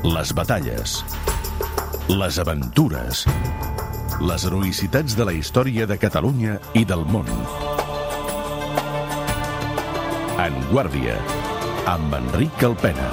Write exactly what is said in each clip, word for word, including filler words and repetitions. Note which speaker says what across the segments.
Speaker 1: les batalles, les aventures, les heroïcitats de la història de Catalunya i del món. En Guàrdia, amb Enric Alpena.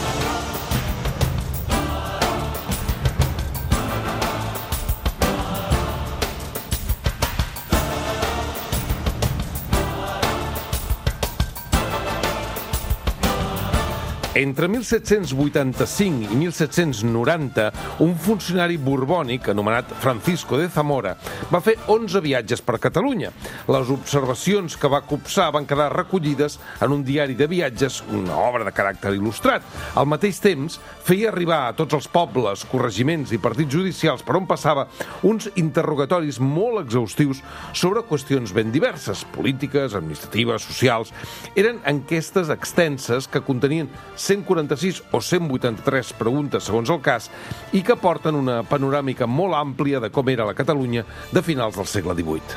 Speaker 2: Entre mil set-cents vuitanta-cinc i mil set-cents noranta, un funcionari borbònic, anomenat Francisco de Zamora, va fer onze viatges per Catalunya. Les observacions que va copsar van quedar recollides en un diari de viatges, una obra de caràcter il·lustrat. Al mateix temps, feia arribar a tots els pobles, corregiments i partits judicials per on passava uns interrogatoris molt exhaustius sobre qüestions ben diverses, polítiques, administratives, socials. Eren enquestes extenses que contenien cent quaranta-sis o cent vuitanta-tres preguntes segons el cas i que porten una panoràmica molt àmplia de com era la Catalunya de finals del segle divuit.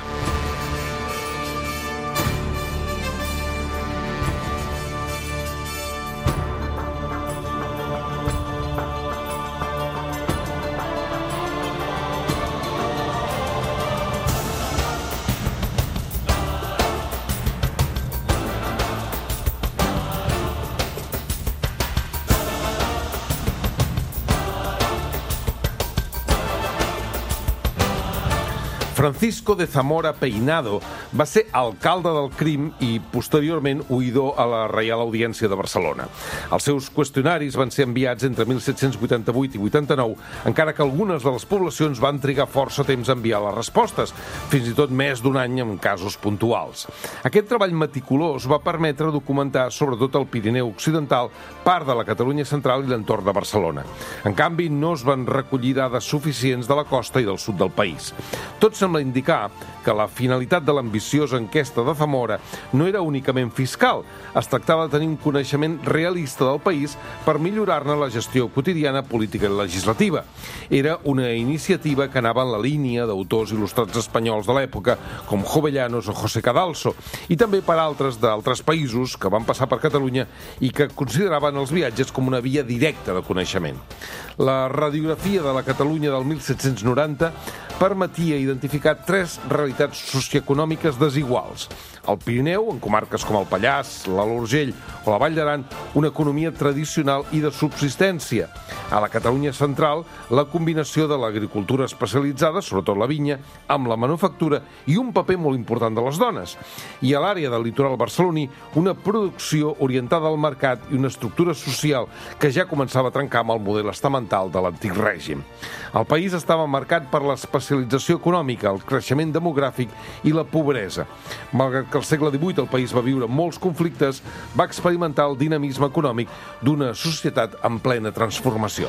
Speaker 2: Francisco de Zamora Peinado va ser alcalde del Crim i, posteriorment, oïdor a la Reial Audiència de Barcelona. Els seus qüestionaris van ser enviats entre mil set-cents vuitanta-vuit i vuitanta-nou, encara que algunes de les poblacions van trigar força temps a enviar les respostes, fins i tot més d'un any en casos puntuals. Aquest treball meticulós va permetre documentar sobretot el Pirineu Occidental, part de la Catalunya central i l'entorn de Barcelona. En canvi, no es van recollir dades suficients de la costa i del sud del país. Tot sembla indicar que la finalitat de l'ambiciosa enquesta de Zamora no era únicament fiscal. Es tractava de tenir un coneixement realista del país per millorar-ne la gestió quotidiana, política i legislativa. Era una iniciativa que anava en la línia d'autors il·lustrats espanyols de l'època, com Jovellanos o José Cadalso, i també per altres d'altres països que van passar per Catalunya i que consideraven els viatges com una via directa de coneixement. La radiografia de la Catalunya del mil set-cents noranta permetia identificar tres realitats socioeconòmiques desiguals. Al Pirineu, en comarques com el Pallars, l'Alt Urgell o la Vall d'Aran, una economia tradicional i de subsistència. A la Catalunya central, la combinació de l'agricultura especialitzada, sobretot la vinya, amb la manufactura i un paper molt important de les dones. I a l'àrea del litoral barceloní, una producció orientada al mercat i una estructura social que ja començava a trencar amb el model estamental de l'antic règim. El país estava marcat per l'especialització econòmica, el creixement demogràfic i la pobresa. Malgrat que al segle divuit el país va viure molts conflictes, va experimentar el dinamisme econòmic d'una societat en plena transformació.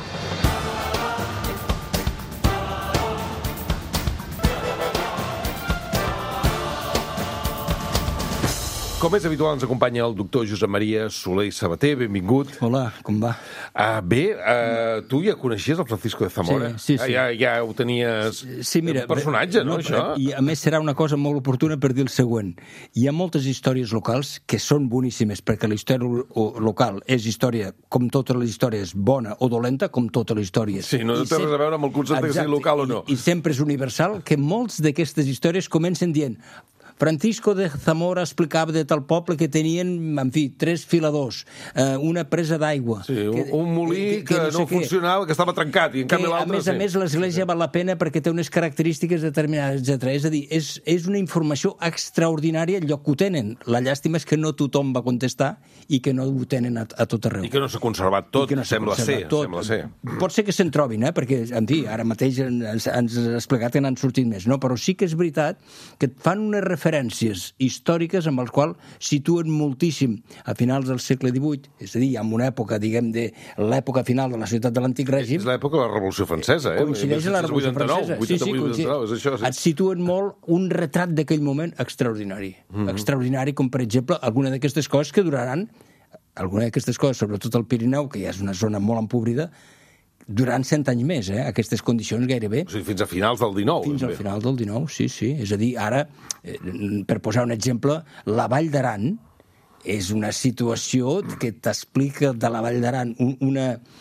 Speaker 2: Com és habitual, ens acompanya el doctor Josep Maria Soler i Sabater. Benvingut.
Speaker 3: Hola, com va?
Speaker 2: Uh, bé, uh, tu ja coneixies el Francisco de Zamora?
Speaker 3: Sí, sí, sí.
Speaker 2: Ja, ja ho tenies...
Speaker 3: Sí, mira,
Speaker 2: un personatge, no,
Speaker 3: no,
Speaker 2: això?
Speaker 3: I a més serà una cosa molt oportuna per dir el següent. Hi ha moltes històries locals que són boníssimes, perquè la història local és història, com totes les històries, bona o dolenta, com totes les històries.
Speaker 2: Sí, no té res a veure amb el concepte que sigui local o no.
Speaker 3: I, i sempre és universal que molts d'aquestes històries comencen dient Francisco de Zamora explicava de tal poble que tenien, en fi, tres filadors, eh, una presa d'aigua.
Speaker 2: Sí, que, un molí que, que, que no, no funcionava, que estava trencat, i en
Speaker 3: que,
Speaker 2: canvi l'altre...
Speaker 3: A més a més, l'església val la pena perquè té unes característiques determinades, etcètera. És a dir, és, és una informació extraordinària el lloc que ho tenen. La llàstima és que no tothom va contestar i que no ho tenen a, a tot arreu.
Speaker 2: I que no s'ha conservat tot, no sembla, ser,
Speaker 3: tot.
Speaker 2: sembla ser.
Speaker 3: Pot ser que se'n trobin, eh? Perquè, en fi, ara mateix ens, ens ha explicat que n'han sortit més, no? Però sí que és veritat que et fan unes referències històriques amb els quals situen moltíssim a finals del segle divuit, és a dir, en una època, diguem, de l'època final de la societat de l'antic règim.
Speaker 2: És l'època de la Revolució Francesa, eh?
Speaker 3: Coincideix amb la Revolució Francesa.
Speaker 2: Sí, sí, coincideix. És això, sí.
Speaker 3: Et situen molt un retrat d'aquell moment extraordinari. Mm-hmm. Extraordinari, com per exemple, alguna d'aquestes coses que duraran, alguna d'aquestes coses, sobretot al Pirineu, que ja és una zona molt empobrida, durant cent anys més, eh? Aquestes condicions gairebé.
Speaker 2: O sigui, fins a finals del dinou.
Speaker 3: Fins al final del dinou, sí, sí. És a dir, ara, eh, per posar un exemple, la Vall d'Aran és una situació que t'explica de la Vall d'Aran una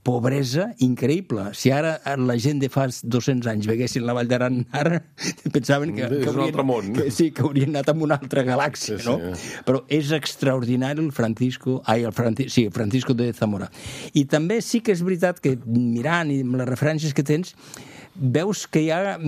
Speaker 3: pobresa increïble. Si ara la gent de fa dos-cents anys veguessin la Vall d'Aran, ara pensaven que, que, haurien, que, sí, que haurien anat a una altra galàxia, sí, no? Sí. Però és extraordinari el Francisco, ai, el Francisco, sí, el Francisco de Zamora. I també sí que és veritat que mirant i amb les referències que tens, veus que hi ha...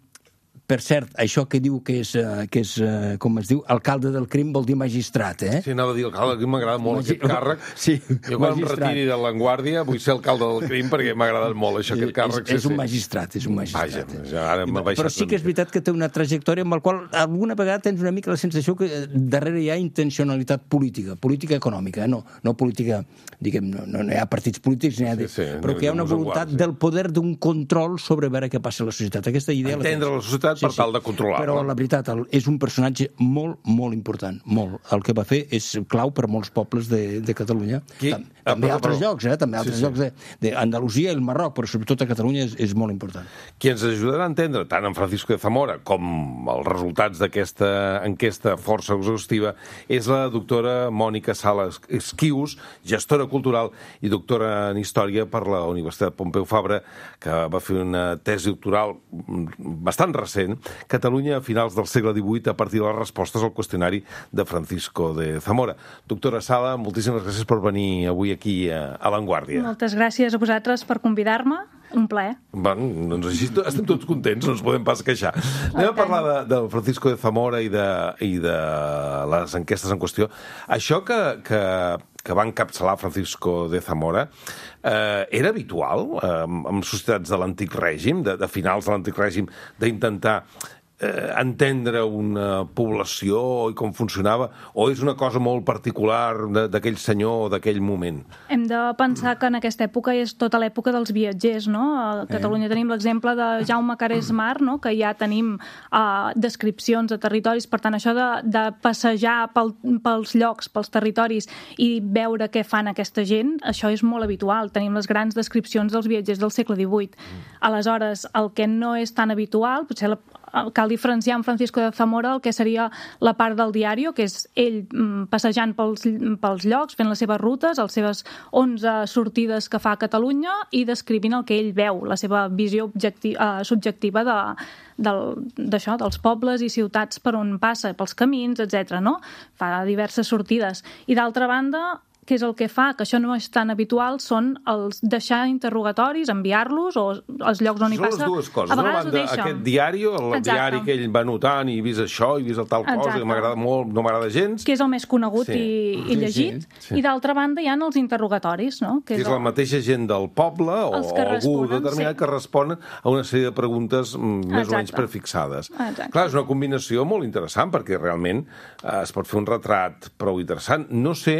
Speaker 3: Per cert, això que diu que és, que és, com es diu, alcalde del crim vol dir magistrat, eh?
Speaker 2: Sí, anava a dir alcalde del crim, m'agrada molt Magi... aquest càrrec.
Speaker 3: Sí,
Speaker 2: jo quan magistrat. Em retiri de l'Vanguardia vull ser alcalde del crim perquè m'ha agradat molt això, aquest càrrec.
Speaker 3: És, és
Speaker 2: sí,
Speaker 3: un magistrat, és un magistrat.
Speaker 2: Vaja, ja ara m'ha baixat.
Speaker 3: Però sí que és veritat que té una trajectòria amb la qual alguna vegada tens una mica la sensació que darrere hi ha intencionalitat política, política econòmica, no, no política, diguem, no, no hi ha partits polítics, n'hi ha de... sí, sí, però que hi ha una voluntat igual, sí. del poder d'un control sobre veure què passa a la societat. Aquesta idea
Speaker 2: entendre la, la societat sí, per tal de controlar.
Speaker 3: Però la veritat, el, és un personatge molt, molt important, molt. El que va fer és clau per molts pobles de, de Catalunya. Qui? Tam, ah, també però, altres però... llocs, eh? També altres sí, sí. llocs d'Andalusia i el Marroc, però sobretot a Catalunya és, és molt important.
Speaker 2: Qui ens ajudarà a entendre tant en Francisco de Zamora com els resultats d'aquesta enquesta força exhaustiva és la doctora Mònica Sala Esquius, gestora cultural i doctora en Història per la Universitat Pompeu Fabra, que va fer una tesi doctoral bastant recent, Catalunya a finals del segle divuit, a partir de les respostes al qüestionari de Francisco de Zamora. Doctora Sala, moltíssimes gràcies per venir avui aquí a, a L'Vanguardia.
Speaker 4: Moltes gràcies a vosaltres per convidar-me. Un plaer.
Speaker 2: Bueno, doncs així estem tots contents, no ens podem pas queixar. Anem a parlar de, de Francisco de Zamora i de, i de les enquestes en qüestió. Això que, que, que va encapçalar Francisco de Zamora eh, era habitual eh, en societats de l'antic règim, de, de finals de l'antic règim, d'intentar eh, entendre una població i com funcionava, o és una cosa molt particular d'aquell senyor o d'aquell moment?
Speaker 4: Hem de pensar que en aquesta època és tota l'època dels viatgers, no? A Catalunya eh. tenim l'exemple de Jaume Caresmar, no? Que ja tenim uh, descripcions de territoris, per tant, això de, de passejar pel, pels llocs, pels territoris i veure què fan aquesta gent, això és molt habitual. Tenim les grans descripcions dels viatgers del segle divuit. Aleshores, el que no és tan habitual, potser la, cal diferenciar en Francisco de Zamora el que seria la part del diari, que és ell mm, passejant pels, pels llocs, fent les seves rutes, les seves onze sortides que fa a Catalunya i descrivint el que ell veu, la seva visió objecti- uh, subjectiva de, del, d'això, dels pobles i ciutats per on passa, pels camins, etcètera. No? Fa diverses sortides. I d'altra banda, què és el que fa? Que això no és tan habitual, són els deixar interrogatoris, enviar-los, o els llocs on hi passa.
Speaker 2: Són les dues coses.
Speaker 4: A vegades
Speaker 2: ho deixen. Aquest diari, el Exacte. diari que ell va notant i he vist això, i he vist el tal cosa, Exacte. que m'agrada molt, no m'agrada gens.
Speaker 4: Que és el més conegut sí. i, i llegit. Sí, sí. I d'altra banda hi ha els interrogatoris, no?
Speaker 2: Que és,
Speaker 4: és
Speaker 2: el...
Speaker 4: la
Speaker 2: mateixa gent del poble o, o algú determinat sí. que respon a una sèrie de preguntes més Exacte. o menys prefixades.
Speaker 4: Exacte.
Speaker 2: Clar, és una combinació molt interessant, perquè realment eh, es pot fer un retrat prou interessant. No sé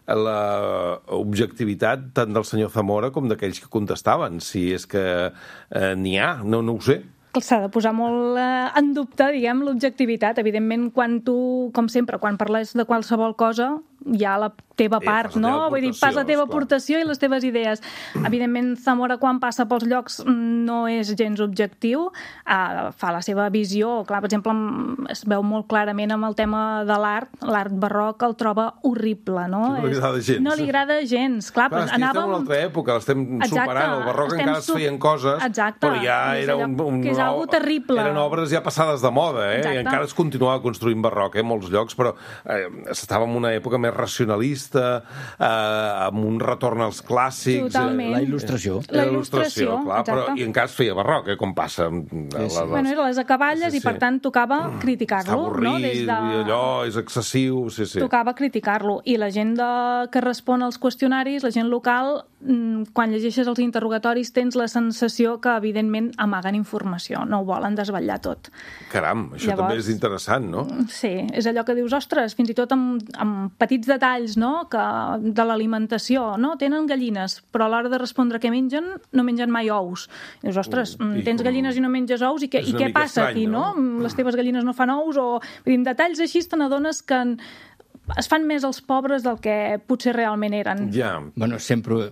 Speaker 2: la objectivitat tant del senyor Zamora com d'aquells que contestaven, si és que eh, n'hi ha, no, no ho sé.
Speaker 4: S'ha de posar molt eh, en dubte, diguem, l'objectivitat. Evidentment, quan tu, com sempre, quan parles de qualsevol cosa, hi ha la teva part, eh, no? Vull dir, fas la teva aportació i les teves idees. Evidentment, Zamora, quan passa pels llocs, no és gens objectiu, uh, fa la seva visió. Clar, per exemple, es veu molt clarament amb el tema de l'art, l'art barroc el troba horrible, no?
Speaker 2: No li agrada gens.
Speaker 4: No li agrada gens. Clar,
Speaker 2: Clar
Speaker 4: anàvem...
Speaker 2: estem en una altra època, l'estem Exacte, superant. El barroc encara es feien coses,
Speaker 4: Exacte.
Speaker 2: però ja era un... un
Speaker 4: que és algo terrible.
Speaker 2: Eren obres ja passades de moda, eh?
Speaker 4: Exacte.
Speaker 2: I encara es continuava construint barroc, eh? En molts llocs, però eh, estava en una època més racionalista, eh, amb un retorn als clàssics.
Speaker 4: Totalment.
Speaker 3: La il·lustració.
Speaker 2: La il·lustració, clar,
Speaker 4: exacte.
Speaker 2: però i encara es feia barroc, eh? Com passa.
Speaker 4: Sí, sí. Les... Bueno, eren les acaballes sí, sí. i, per tant, tocava criticar-lo.
Speaker 2: Està avorrit,
Speaker 4: no? Des de...
Speaker 2: i allò és excessiu, sí, sí.
Speaker 4: Tocava criticar-lo. I la gent de... que respon als qüestionaris, la gent local, quan llegeixes els interrogatoris tens la sensació que, evidentment, amaguen informació, no ho volen desvetllar tot.
Speaker 2: Caram, això Llavors, també és interessant, no?
Speaker 4: Sí, és allò que dius, ostres, fins i tot amb, amb petits detalls, no?, que, de l'alimentació, no? Tenen gallines, però a l'hora de respondre què mengen, no mengen mai ous. I dius, ostres, uh, i tens com... gallines i no menges ous, i què, i què passa estrany, aquí, no? no? Les teves gallines no fan ous, o... Vull dir, detalls així te n'adones que es fan més els pobres del que potser realment eren.
Speaker 2: Ja.
Speaker 3: Bueno, sempre,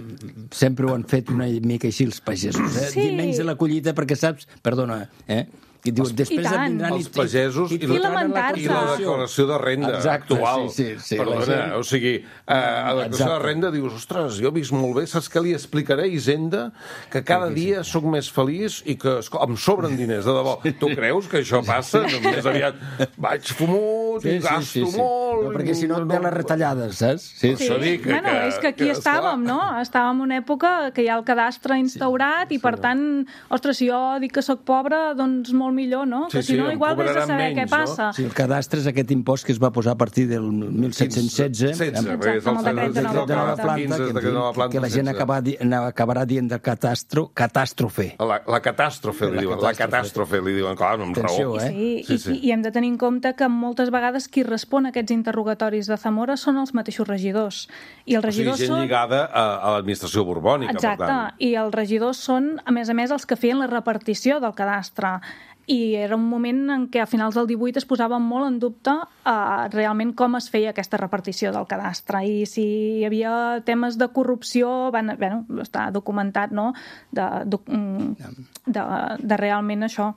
Speaker 3: sempre ho han fet una mica així els pagesos, eh?
Speaker 4: Sí.
Speaker 3: Menys de la collita, perquè saps, perdona, eh? I diu, després
Speaker 4: i tant.
Speaker 3: vindran...
Speaker 2: Els pagesos i,
Speaker 4: I lamentar-se.
Speaker 2: i la declaració de renda
Speaker 3: Exacte,
Speaker 2: actual.
Speaker 3: sí, sí, sí,
Speaker 2: Perdona,
Speaker 3: gent...
Speaker 2: o sigui, eh, a la declaració de renda dius, ostres, jo he vist molt bé, saps què li explicaré a Hisenda? Que cada dia sóc més feliç i que esclar, em sobren diners, de debò. Tu creus que això passa? Més aviat vaig fumut i gasto
Speaker 3: sí, sí, sí.
Speaker 2: molt...
Speaker 3: No, perquè si no et ve les retallades, saps?
Speaker 4: Sí,
Speaker 2: Sí. Dir que,
Speaker 4: bueno,
Speaker 2: que,
Speaker 4: és que aquí
Speaker 2: que,
Speaker 4: estàvem, no? Estàvem en una època que hi ha el cadastre instaurat sí, i, per sí, tant, ostres, si jo dic que sóc pobre, doncs molt millor, no?
Speaker 2: Sí,
Speaker 4: que si
Speaker 2: sí,
Speaker 4: no, igual vés a saber
Speaker 2: menys,
Speaker 4: què passa.
Speaker 2: No?
Speaker 3: Sí, el cadastre és aquest impost que es va posar a partir del mil set-cents setze,
Speaker 2: setze,
Speaker 3: amb,
Speaker 2: perquè és el
Speaker 4: amb el decret de nova
Speaker 3: de nova
Speaker 4: planta.
Speaker 3: planta, que,
Speaker 2: de nova planta,
Speaker 3: que la gent
Speaker 2: setze.
Speaker 3: acabarà, di acabarà dient de catastro, catàstrofe.
Speaker 2: La, la catàstrofe, li
Speaker 3: La
Speaker 2: diuen. La
Speaker 3: catàstrofe.
Speaker 2: catàstrofe, li diuen, clar, amb
Speaker 3: Atenció,
Speaker 2: raó.
Speaker 3: eh?
Speaker 4: Sí,
Speaker 2: Sí,
Speaker 4: i,
Speaker 2: sí.
Speaker 4: i hem de tenir en compte que moltes vegades qui respon a aquests interrogatoris de Zamora són els mateixos regidors. I els
Speaker 2: O sigui,
Speaker 4: regidors
Speaker 2: gent
Speaker 4: són...
Speaker 2: lligada a, a l'administració borbònica,
Speaker 4: Exacte,
Speaker 2: per tant.
Speaker 4: i els regidors són, a més a més, els que feien la repartició del cadastre. I era un moment en què a finals del divuit es posava molt en dubte eh, realment com es feia aquesta repartició del cadastre i si hi havia temes de corrupció, van, bueno, està documentat, no?, de, de, de, de realment això,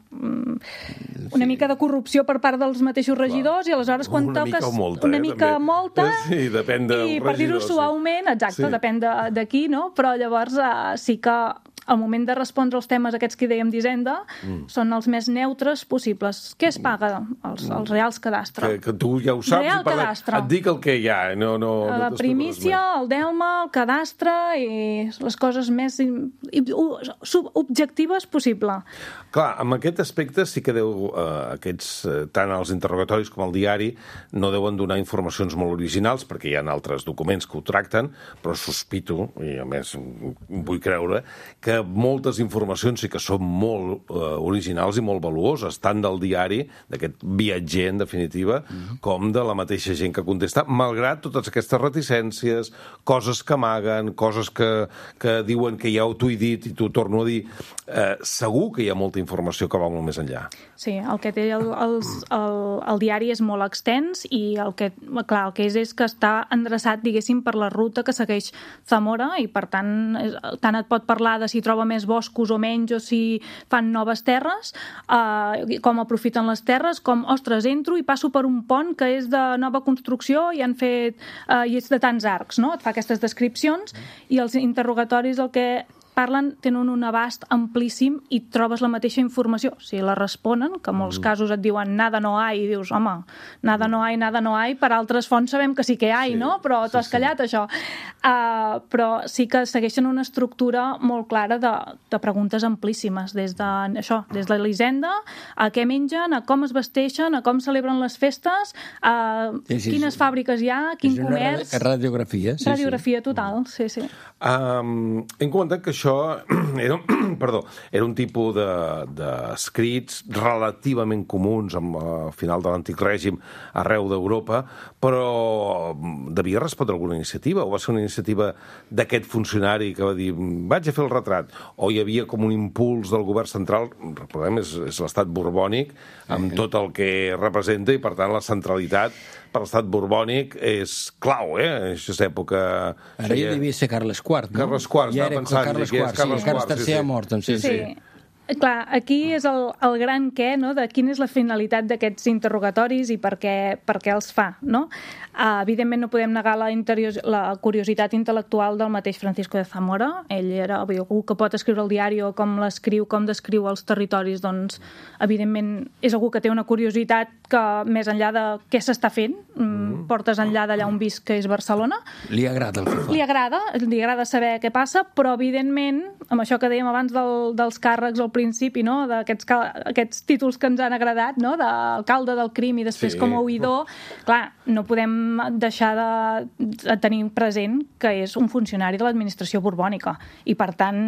Speaker 4: una mica de corrupció per part dels mateixos regidors i aleshores quan
Speaker 2: Una
Speaker 4: toques...
Speaker 2: mica o molta,
Speaker 4: una
Speaker 2: eh,
Speaker 4: mica
Speaker 2: també.
Speaker 4: molta,
Speaker 2: Sí, depèn del
Speaker 4: i per dir-ho
Speaker 2: regidor, sí.
Speaker 4: suaument, exacte,
Speaker 2: Sí.
Speaker 4: depèn de, de qui, no?, però llavors eh, sí que al moment de respondre als temes aquests que dèiem d'Hisenda, mm. són els més neutres possibles. Què es paga? Els, els reals cadastre.
Speaker 2: Que, que tu ja ho saps
Speaker 4: Real
Speaker 2: i parla...
Speaker 4: cadastre.
Speaker 2: et dic el que hi ha. No, no, no
Speaker 4: La primícia, el delma, el cadastre i les coses més objectives possible.
Speaker 2: Clar, amb aquest aspecte sí que deu, eh, aquests, eh, tant els interrogatoris com el diari, no deuen donar informacions molt originals, perquè hi ha altres documents que ho tracten, però sospito, i a més vull creure, que moltes informacions sí que són molt eh, originals i molt valuoses, tant del diari, d'aquest viatger, en definitiva, mm-hmm. com de la mateixa gent que contesta, malgrat totes aquestes reticències, coses que amaguen, coses que, que diuen que ja t'ho he dit i t'ho torno a dir. Eh, segur que hi ha molta informació que va molt més enllà.
Speaker 4: Sí, el que té el, el, el, el diari és molt extens i el que, clar, el que és és que està endreçat, diguéssim, per la ruta que segueix Zamora i, per tant, tant et pot parlar de si troba més boscos o menys o si fan noves terres, eh, com aprofiten les terres, com, ostres, entro i passo per un pont que és de nova construcció i han fet, eh, i és de tants arcs, no? Et fa aquestes descripcions i els interrogatoris el que parlen, tenen un abast amplíssim i trobes la mateixa informació. Si la responen, que en molts casos et diuen nada no hay, i dius, home, nada no hay, nada no hay, per altres fonts sabem que sí que hi ha, sí, no? Però t'ho has sí, callat, sí. això. Uh, però sí que segueixen una estructura molt clara de, de preguntes amplíssimes, des de, això, des de l'Hisenda, a què mengen, a com es vesteixen, a com celebren les festes, a sí, sí, quines sí. fàbriques hi ha, quin
Speaker 3: és
Speaker 4: comerç...
Speaker 3: una radiografia. Sí,
Speaker 4: radiografia sí. total, sí, sí.
Speaker 2: Um, hem comentat que això era, perdó, era un tipus d'escrits de, relativament comuns al final de l'antic règim arreu d'Europa, però devia respondre alguna iniciativa, o va ser una iniciativa d'aquest funcionari que va dir vaig a fer el retrat, o hi havia com un impuls del govern central, recordem, és, és l'estat borbònic, amb tot el que representa, i per tant la centralitat per l'estat borbònic és clau, eh? En aquesta època...
Speaker 3: Ara ja devia ser Carles quart, no?
Speaker 2: Carles quart,
Speaker 3: ja
Speaker 2: estava pensant,
Speaker 3: Carles
Speaker 2: que és
Speaker 3: quart,
Speaker 2: Carles
Speaker 3: sí, Carles
Speaker 2: quart,
Speaker 3: tercer
Speaker 2: sí,
Speaker 3: ha mort, sí, sí.
Speaker 4: sí. Clar, aquí és el, el gran què, no?, de quina és la finalitat d'aquests interrogatoris i per què, per què els fa, no? Uh, evidentment no podem negar la, interior, la curiositat intel·lectual del mateix Francisco de Zamora. Ell era algú que pot escriure el diari o com l'escriu, com descriu els territoris, doncs evidentment és algú que té una curiositat que més enllà de què s'està fent, mm. portes enllà d'allà on visc, que és Barcelona.
Speaker 3: Li agrada el que fa.
Speaker 4: Li agrada, li agrada saber què passa, però evidentment, amb això que dèiem abans del, dels càrrecs al principi, no?, d'aquests aquests títols que ens han agradat, no?, d'alcalde del crim i després sí. com a oïdor, clar, no podem deixar de, de tenir present que és un funcionari de l'administració borbònica i per tant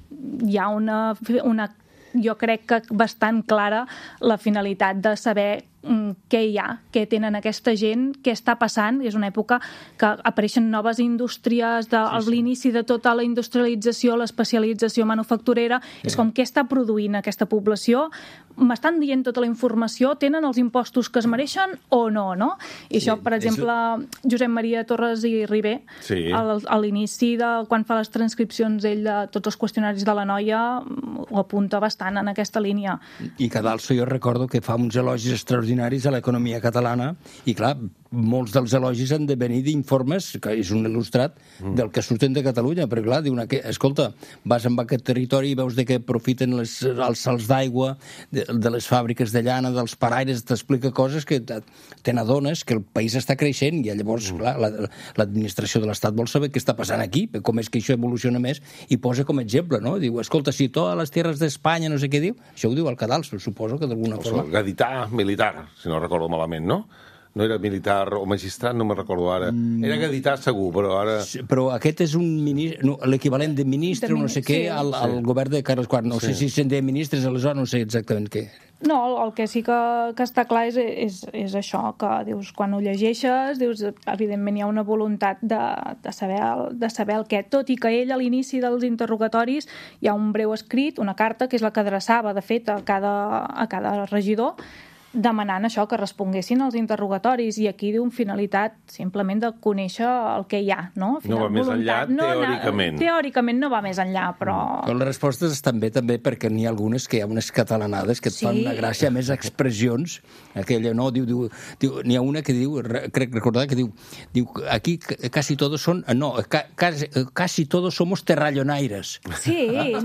Speaker 4: hi ha una, una jo crec que bastant clara la finalitat de saber què hi ha, què tenen aquesta gent, què està passant. És una època que apareixen noves indústries, de, sí, sí. l'inici de tota la industrialització, l'especialització manufacturera, sí. És com què està produint aquesta població, m'estan dient tota la informació, tenen els impostos que es mereixen o no, no? I sí, això, per exemple, és... Josep Maria Torres i Ribé, sí. a l'inici de quan fa les transcripcions ell de tots els qüestionaris de la noia, ho apunta bastant en aquesta línia.
Speaker 3: I Cadalso jo recordo que fa uns elogis extraordinaris a l'economia catalana i, clar, molts dels elogis han de venir d'informes, que és un il·lustrat, mm. del que surten de Catalunya, perquè, clar, diuen que, escolta, vas en aquest territori i veus de què aprofiten les, els salts d'aigua de, de les fàbriques de llana, dels paraires, t'explica coses que te n'adones que el país està creixent i llavors, mm. clar, l'administració de l'Estat vol saber què està passant aquí, com és que això evoluciona més, i posa com a exemple, no? Diu, escolta, si totes les terres d'Espanya, no sé què diu, això ho diu el Cadalso, suposo que d'alguna forma...
Speaker 2: El gadità militar, si no recordo malament, no? No era militar o magistrat, no me'n recordo ara. Era gadità segur, però ara...
Speaker 3: Sí, però aquest és un ministre, no, l'equivalent de ministre, de no sé què, sí, al, al sí. govern de Carles quart. No sí. sé si se'n deia ministres, aleshores no sé exactament què.
Speaker 4: No, el que sí que, que està clar és, és, és això, que dius, quan ho llegeixes, dius, evidentment hi ha una voluntat de, de, saber el, de saber el què, tot i que ell a l'inici dels interrogatoris hi ha un breu escrit, una carta, que és la que adreçava, de fet, a cada, a cada regidor, demanant això, que responguessin als interrogatoris, i aquí diu una finalitat simplement de conèixer el que hi ha, no?
Speaker 2: Final, no va més enllà, no, teòricament.
Speaker 4: No, teòricament no va més enllà, però...
Speaker 3: Però les respostes estan bé també perquè n'hi ha algunes que hi ha unes catalanades que et sí. fan una gràcia, més expressions, aquella, no? Diu, diu, diu, n'hi ha una que diu, crec recordar que diu, diu aquí quasi todos son, no, quasi, quasi todos somos terrallonaires.
Speaker 4: Sí.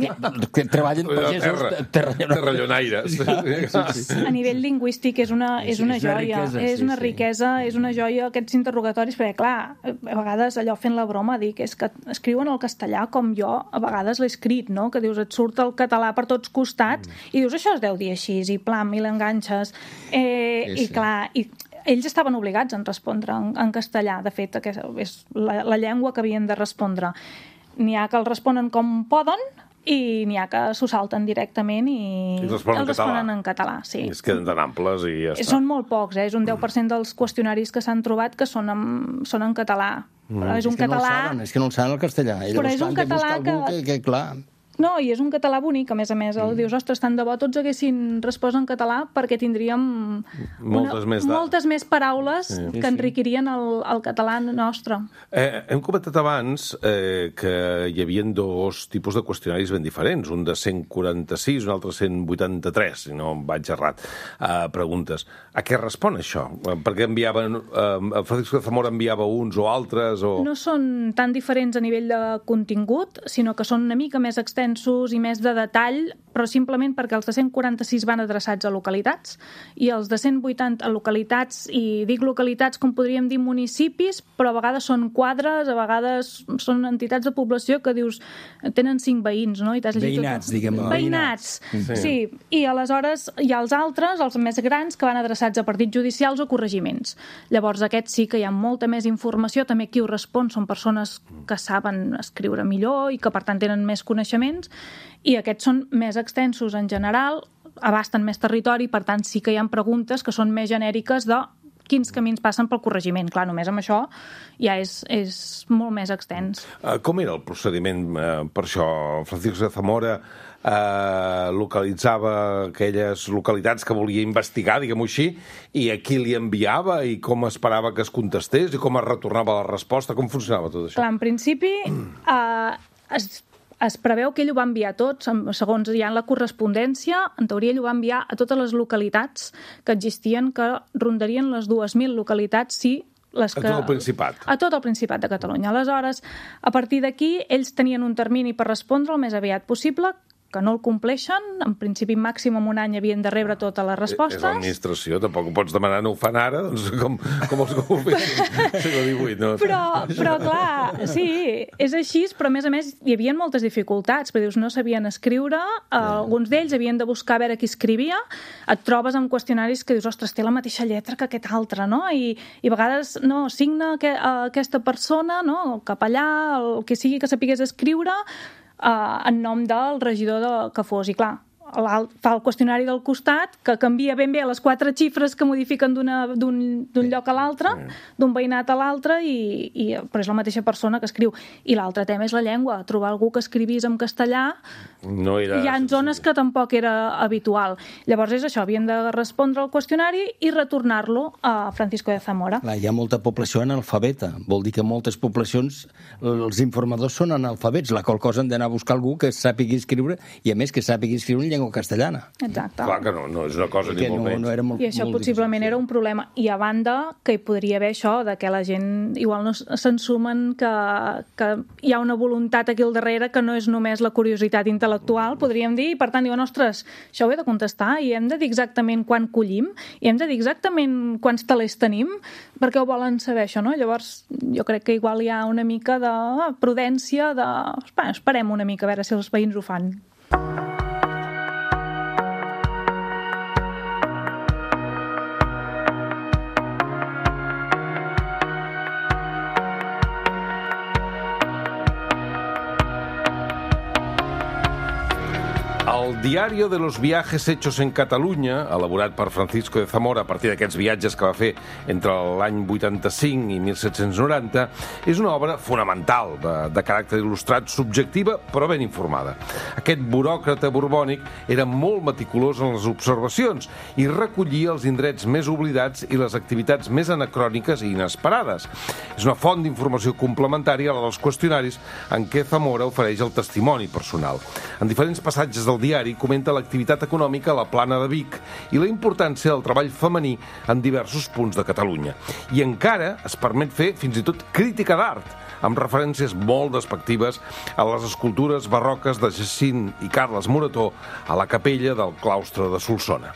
Speaker 3: Que treballen pagesos
Speaker 2: terrallonaires.
Speaker 4: Sí, sí. A nivell lingüístic és una, és una joia, és una riquesa, és una, riquesa, és una joia aquests interrogatoris, perquè clar, a vegades allò fent la broma dic, és que escriuen el castellà com jo a vegades l'he escrit, no? Que dius, et surt el català per tots costats mm. i dius, això es deu dir així, i plam, i l'enganxes, eh, sí, sí. i clar, i ells estaven obligats a respondre en, en castellà, de fet, que és la, la llengua que havien de respondre. N'hi ha que el responen com poden, i n'hi ha que s'ho salten directament i,
Speaker 2: I responen,
Speaker 4: els responen en català. Sí.
Speaker 2: I es queden tan amples i ja està.
Speaker 4: Són molt pocs, eh? És un deu per cent dels qüestionaris que s'han trobat que són en, són en català.
Speaker 3: Mm. Però és un és català... No saben, és que no el saben el castellà.
Speaker 4: Però és un català que...
Speaker 3: que, que clar...
Speaker 4: No, i és un català bonic, a més a més. El mm. dius, ostres, tant de bo tots haguessin respost en català perquè tindríem
Speaker 2: moltes,
Speaker 4: una,
Speaker 2: més, de...
Speaker 4: moltes més paraules sí. que
Speaker 3: sí,
Speaker 4: enriquirien el, el català nostre.
Speaker 2: Eh, hem comentat abans eh, que hi havia dos tipus de qüestionaris ben diferents, un de cent quaranta-sis, un altre cent vuitanta-tres, si no em vaig errat. Eh, preguntes. A què respon això? Per què enviaven... Eh, Francisco de Zamora enviava uns o altres? O...
Speaker 4: No són tan diferents a nivell de contingut, sinó que són una mica més extensos i més de detall, però simplement perquè els de cent quaranta-sis van adreçats a localitats i els de cent vuitanta a localitats, i dic localitats com podríem dir municipis, però a vegades són quadres, a vegades són entitats de població que dius, tenen cinc veïns, no? I
Speaker 3: veïnats, tot... diguem.
Speaker 4: Veïnats, sí. sí. I aleshores hi ha els altres, els més grans, que van adreçats a partits judicials o corregiments. Llavors aquests sí que hi ha molta més informació, també qui ho respon són persones que saben escriure millor i que per tant tenen més coneixements, i aquests són més extensos en general, abasten més territori, per tant sí que hi ha preguntes que són més genèriques de quins camins passen pel corregiment. Clar, només amb això ja és, és molt més extens.
Speaker 2: Uh, com era el procediment uh, per això? Francisco de Zamora uh, localitzava aquelles localitats que volia investigar, diguem-ho així, i a qui li enviava i com esperava que es contestés i com es retornava la resposta? Com funcionava tot això?
Speaker 4: Clar, en principi uh, es Es preveu que ell ho va enviar a tots, segons hi ha la correspondència, en teoria ell ho va enviar a totes les localitats que existien, que rondarien les dues mil localitats, sí, les que...
Speaker 2: A tot el Principat.
Speaker 4: A tot el Principat de Catalunya. Aleshores, a partir d'aquí, ells tenien un termini per respondre el més aviat possible, que no el compleixen, en principi màxim en un any havien de rebre totes les respostes.
Speaker 2: És l'administració, tampoc ho pots demanar, no ho fan ara, doncs com, com els governs segle divuit, no?
Speaker 4: Però, però clar, sí, és així, però a més a més hi havia moltes dificultats, perquè dius, no sabien escriure, eh, alguns d'ells havien de buscar a veure qui escrivia, et trobes amb qüestionaris que dius, ostres, té la mateixa lletra que aquest altre, no? I, i a vegades, no, signa que, uh, aquesta persona, no?, el capellà, el que sigui que sapigués escriure, Uh, en nom del regidor de, que fos. I clar, fa el qüestionari del costat, que canvia ben bé les quatre xifres que modifiquen d'un lloc a l'altre, d'un veïnat a l'altre, i, i, però és la mateixa persona que escriu. I l'altre tema és la llengua. Trobar algú que escrivís en castellà,
Speaker 2: no era...
Speaker 4: hi ha zones que tampoc era habitual. Llavors és això, havien de respondre al qüestionari i retornar-lo a Francisco de Zamora.
Speaker 3: Clar, hi ha molta població analfabeta. Vol dir que moltes poblacions, els informadors són analfabets, la qual cosa han d'anar a buscar algú que sàpigui escriure, i a més que sàpigui escriure en llengua castellana.
Speaker 4: Exacte.
Speaker 2: Clar que no, no és una cosa ni molt menys.
Speaker 3: No era molt,
Speaker 4: I això
Speaker 3: molt
Speaker 4: possiblement
Speaker 3: difícil.
Speaker 4: era un problema. I a banda que hi podria haver això, de que la gent igual no s'ensumen que, que hi ha una voluntat aquí al darrere que no és només la curiositat intel·lectual, podríem dir, i per tant diuen, ostres, això ho he de contestar, i hem de dir exactament quan collim, i hem de dir exactament quants talers tenim, perquè ho volen saber això, no? Llavors, jo crec que igual hi ha una mica de prudència, de... Esperem una mica a veure si els veïns ho fan.
Speaker 2: El Diario de los viajes hechos en Catalunya, elaborat per Francisco de Zamora a partir d'aquests viatges que va fer entre l'any vuitanta-cinc i mil set-cents noranta, és una obra fonamental, de, de caràcter il·lustrat, subjectiva, però ben informada. Aquest buròcrata borbònic era molt meticulós en les observacions i recollia els indrets més oblidats i les activitats més anacròniques i inesperades. És una font d'informació complementària a la dels qüestionaris en què Zamora ofereix el testimoni personal. En diferents passatges del diari comenta l'activitat econòmica a la Plana de Vic i la importància del treball femení en diversos punts de Catalunya. I encara es permet fer fins i tot crítica d'art, amb referències molt despectives a les escultures barroques de Jacint i Carles Morató a la capella del claustre de Solsona.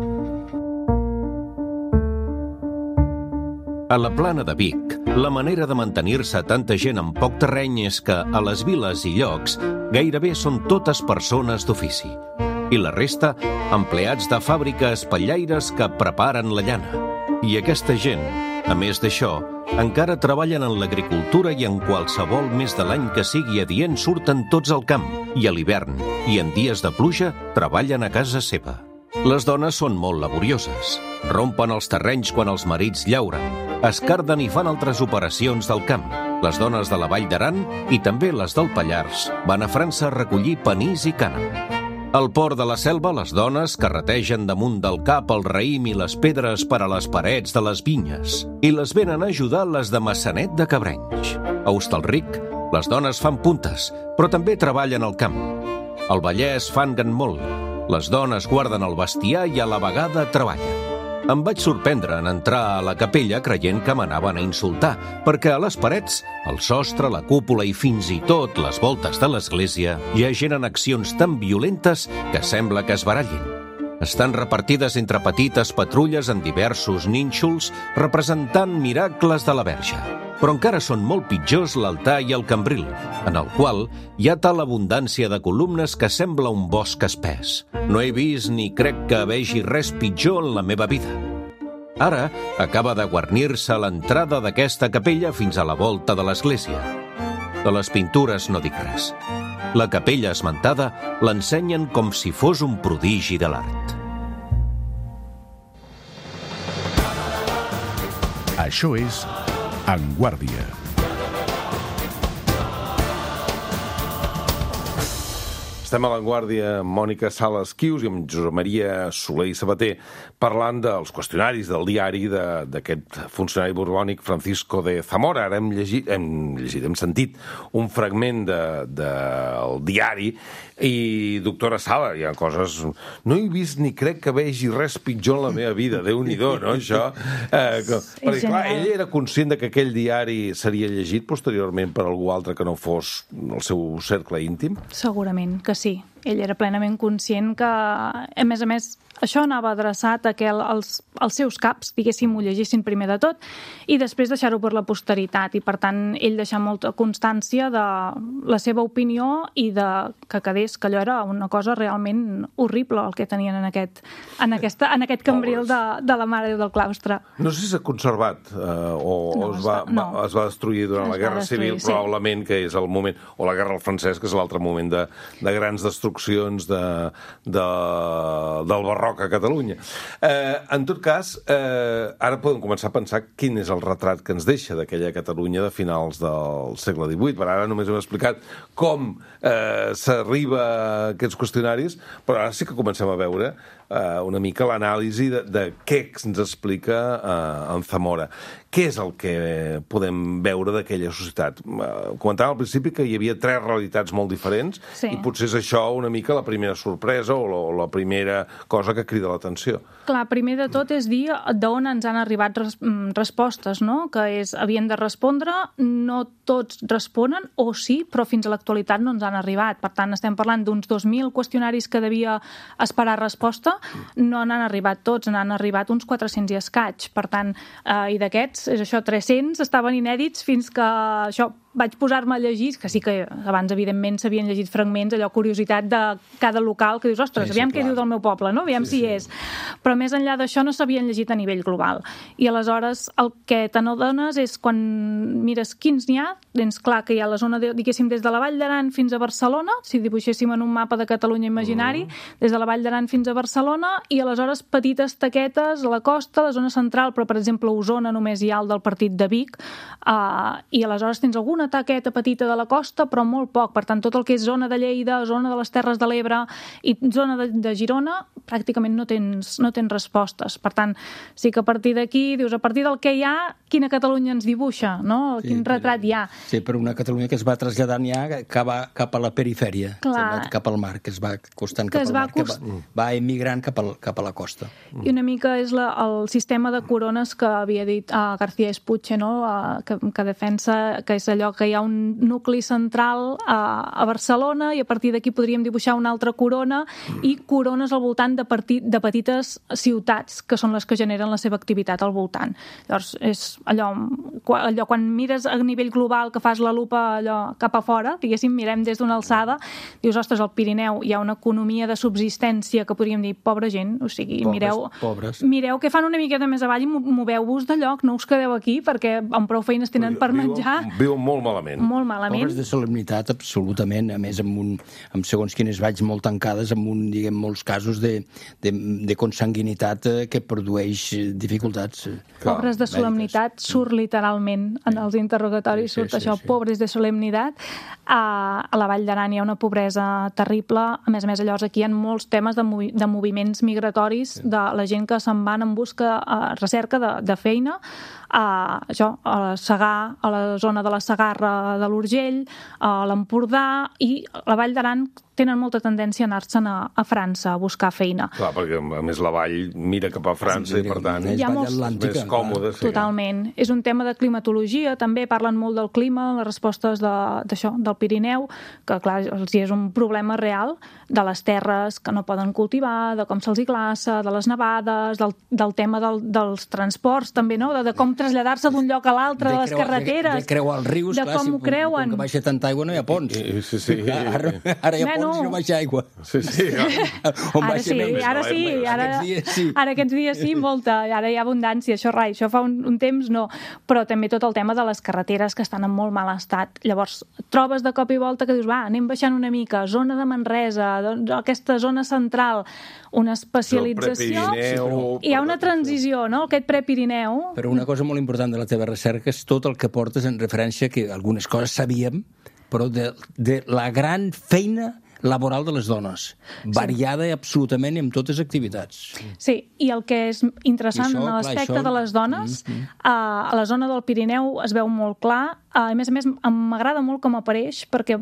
Speaker 5: A la Plana de Vic, la manera de mantenir-se tanta gent en poc terreny és que a les viles i llocs gairebé són totes persones d'ofici. I la resta, empleats de fàbriques pallaires que preparen la llana. I aquesta gent, a més d'això, encara treballen en l'agricultura i en qualsevol mes de l'any que sigui adient surten tots al camp. I a l'hivern, i en dies de pluja, treballen a casa seva. Les dones són molt laborioses. Rompen els terrenys quan els marits llauren. Escarden i fan altres operacions del camp. Les dones de la Vall d'Aran i també les del Pallars van a França a recollir panís i cànem. Al port de la Selva, les dones carretegen damunt del cap el raïm i les pedres per a les parets de les vinyes i les venen a ajudar les de Massanet de Cabrenys. A Hostalric, les dones fan puntes, però també treballen al camp. Al Vallès fanguen molt. Les dones guarden el bestiar i a la vegada treballen. Em vaig sorprendre en entrar a la capella creient que m'anaven a insultar, perquè a les parets, el sostre, la cúpula i fins i tot les voltes de l'església hi ha gent en accions tan violentes que sembla que es barallin. Estan repartides entre petites patrulles en diversos nínxols representant miracles de la Verge. Però encara són molt pitjors l'altar i el cambril, en el qual hi ha tal abundància de columnes que sembla un bosc espès. No he vist ni crec que vegi res pitjor en la meva vida. Ara acaba de guarnir-se l'entrada d'aquesta capella fins a la volta de l'església. De les pintures no dic res. La capella esmentada l'ensenyen com si fos un prodigi de l'art.
Speaker 1: Això és En Guàrdia.
Speaker 2: Estem a l'Avantguàrdia amb Mònica Sales Quius i amb Josep Maria Soler i Sabater parlant dels qüestionaris del diari d'aquest funcionari borbònic Francisco de Zamora. Ara hem llegit, hem, llegit, hem sentit un fragment del de, de diari i, doctora Sala, hi ha coses... No he vist ni crec que vegi res pitjor en la meva vida. Déu-n'hi-do, no, això? Eh, que, perquè, clar, ell era conscient de que aquell diari seria llegit posteriorment per algú altre que no fos el seu cercle íntim?
Speaker 4: Segurament que sí. Ell era plenament conscient que, a més a més, això anava adreçat a que els, els seus caps, diguéssim, ho llegissin primer de tot i després deixar-ho per la posteritat. I, per tant, ell deixà molta constància de la seva opinió i de que quedés que allò era una cosa realment horrible el que tenien en aquest, en aquesta, en aquest cambril de, de la Mare del Claustre.
Speaker 2: No sé si s'ha conservat eh, o,
Speaker 4: no,
Speaker 2: o es, va,
Speaker 4: no.
Speaker 2: va, es va destruir durant es la Guerra destruir, Civil, sí. Probablement, que és el moment, o la Guerra del Francès, que és l'altre moment de, de grans destruccions construccions de, de, del barroc a Catalunya. Eh, en tot cas, eh, ara podem començar a pensar quin és el retrat que ens deixa d'aquella Catalunya de finals del segle divuit. Per ara només hem explicat com eh, s'arriba a aquests qüestionaris, però ara sí que comencem a veure eh, una mica l'anàlisi de, de què ens explica eh, en Zamora. Què és el que podem veure d'aquella societat? Eh, comentàvem al principi que hi havia tres realitats molt diferents
Speaker 4: sí.
Speaker 2: i potser és això una mica la primera sorpresa o la, o la primera cosa que crida l'atenció.
Speaker 4: Clar, primer de tot és dir d'on ens han arribat res, respostes, no? Que és, havien de respondre, no tots responen, o sí, però fins a l'actualitat no ens han arribat. Per tant, estem parlant d'uns dos mil qüestionaris que devia esperar resposta, no n'han arribat tots, n'han arribat uns quatre-cents i escaig. Per tant, eh, i d'aquests, és això, tres-cents estaven inèdits fins que això vaig posar-me a llegir, que sí que abans, evidentment, s'havien llegit fragments, allò, curiositat de cada local, que dius, ostres, sí, sí, aviam clar. Què diu del meu poble, no? Aviam sí, si hi és. Sí. Però més enllà d'això no s'havien llegit a nivell global. I aleshores el que te n'adones és quan mires quins n'hi ha, tens clar que hi ha la zona, de, diguéssim, des de la Vall d'Aran fins a Barcelona, si dibuixéssim en un mapa de Catalunya imaginari, mm. des de la Vall d'Aran fins a Barcelona, i aleshores petites taquetes a la costa, la zona central, però, per exemple, a Osona només hi ha el del partit de Vic, uh, i aleshores tens alguna taqueta petita de la costa, però molt poc. Per tant, tot el que és zona de Lleida, zona de les Terres de l'Ebre i zona de, de Girona, pràcticament no tens, no tens respostes. Per tant, sí que a partir d'aquí, dius, a partir del que hi ha, quina Catalunya ens dibuixa, no?
Speaker 3: Sí,
Speaker 4: quin retrat hi ha.
Speaker 3: Sí, però una Catalunya que es va traslladant ja cap a, cap a la perifèria,
Speaker 4: Clar.
Speaker 3: cap al mar, que es va costant
Speaker 4: que
Speaker 3: cap al
Speaker 4: va
Speaker 3: mar,
Speaker 4: cost...
Speaker 3: que va, va emigrant cap, al, cap a la costa.
Speaker 4: I una mica és la, el sistema de corones que havia dit uh, García Espuche, no? uh, que, que defensa que és allò que hi ha un nucli central a, a Barcelona i a partir d'aquí podríem dibuixar una altra corona i corones al voltant de, partit, de petites ciutats que són les que generen la seva activitat al voltant. Llavors, és allò, allò quan mires a nivell global que fas la lupa allò cap a fora, diguéssim, mirem des d'una alçada, dius, ostres, al Pirineu hi ha una economia de subsistència que podríem dir, pobra gent, o sigui,
Speaker 3: pobres,
Speaker 4: mireu,
Speaker 3: pobres.
Speaker 4: mireu què fan una miqueta més avall i moveu-vos de lloc, no us quedeu aquí perquè amb prou feines tenen per menjar.
Speaker 2: Viuen molt malament.
Speaker 4: Molt malament.
Speaker 3: Obres de solemnitat, absolutament, a més amb, un, amb segons quines valls molt tancades, amb un, diguem, molts casos de, de, de consanguinitat eh, que produeix dificultats.
Speaker 4: Clar, obres de solemnitat mèdiques. Surt literalment en els interrogatoris, sí, sí, surt sí, això, sí. Pobres de solemnitat. A, a la Vall d'Aran hi ha una pobresa terrible, a més a més llavors aquí hi ha molts temes de, movi de moviments migratoris, sí. De la gent que se'n van en busca, a recerca de, de feina, a, això, a la Segà, a la zona de la Segarra de l'Urgell, a l'Empordà, i la Vall d'Aran tenen molta tendència a anar-se'n a, a França a buscar feina.
Speaker 2: Clar, perquè a més la vall mira cap a França sí, i per tant
Speaker 3: és
Speaker 2: molts, més còmode. Sí.
Speaker 4: Totalment. És un tema de climatologia, també parlen molt del clima, les respostes d'això, de, del Pirineu, que clar, els és un problema real, de les terres que no poden cultivar, de com se'ls hi glaça, de les nevades, del, del tema del, dels transports també, no? de, de com traslladar-se d'un lloc a l'altre, de, de les carreteres,
Speaker 3: de, de creuar els rius,
Speaker 4: de
Speaker 3: clar,
Speaker 4: com
Speaker 3: si,
Speaker 4: ho creuen.
Speaker 3: Com que baixa tanta aigua no hi ha ponts.
Speaker 2: Sí, sí, sí.
Speaker 3: Ara, ara hi ha ponts i no baixa aigua.
Speaker 2: Sí, sí.
Speaker 3: On
Speaker 4: ara sí,
Speaker 3: menys.
Speaker 4: ara sí, ara,
Speaker 3: aquests dies sí.
Speaker 4: Ara aquests dies sí, molta, ara hi ha abundància, això rai, això fa un, un temps no, però també tot el tema de les carreteres que estan en molt mal estat. Llavors, trobes de cop i volta que dius, va, anem baixant una mica, zona de Manresa, doncs, aquesta zona central, una especialització, hi ha una transició, no?, aquest prepirineu.
Speaker 3: Però una cosa molt important de la teva recerca és tot el que portes en referència, que algunes coses sabíem, però de, de la gran feina laboral de les dones, variada sí. absolutament en totes les activitats.
Speaker 4: Sí, i el que és interessant això, en l'aspecte això... de les dones, mm -hmm. a la zona del Pirineu es veu molt clar, a més a més m'agrada molt com apareix, perquè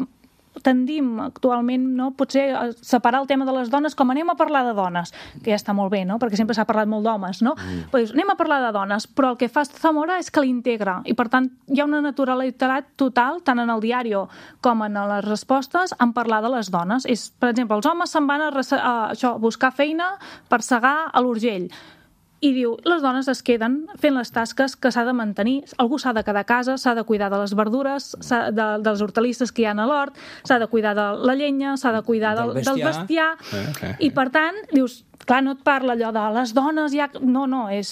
Speaker 4: tendim actualment, no, potser a separar el tema de les dones com anem a parlar de dones, que ja està molt bé, no?, perquè sempre s'ha parlat molt d'homes, no? Mm. Però dius, anem a parlar de dones, però el que fa Zamora és que l'integra, i per tant hi ha una naturalitat total, tant en el diari com en les respostes, en parlar de les dones. És, per exemple, els homes se'n van a, a, això, a buscar feina per segar a l'Urgell, i diu, les dones es queden fent les tasques que s'ha de mantenir, algú s'ha de quedar a casa, s'ha de cuidar de les verdures, de, dels hortalisses que hi ha a l'hort, s'ha de cuidar de la llenya, s'ha de cuidar del, del bestiar, del bestiar. Eh, eh, eh. I per tant, dius, clar, no et parla allò de les dones ja... No, no, és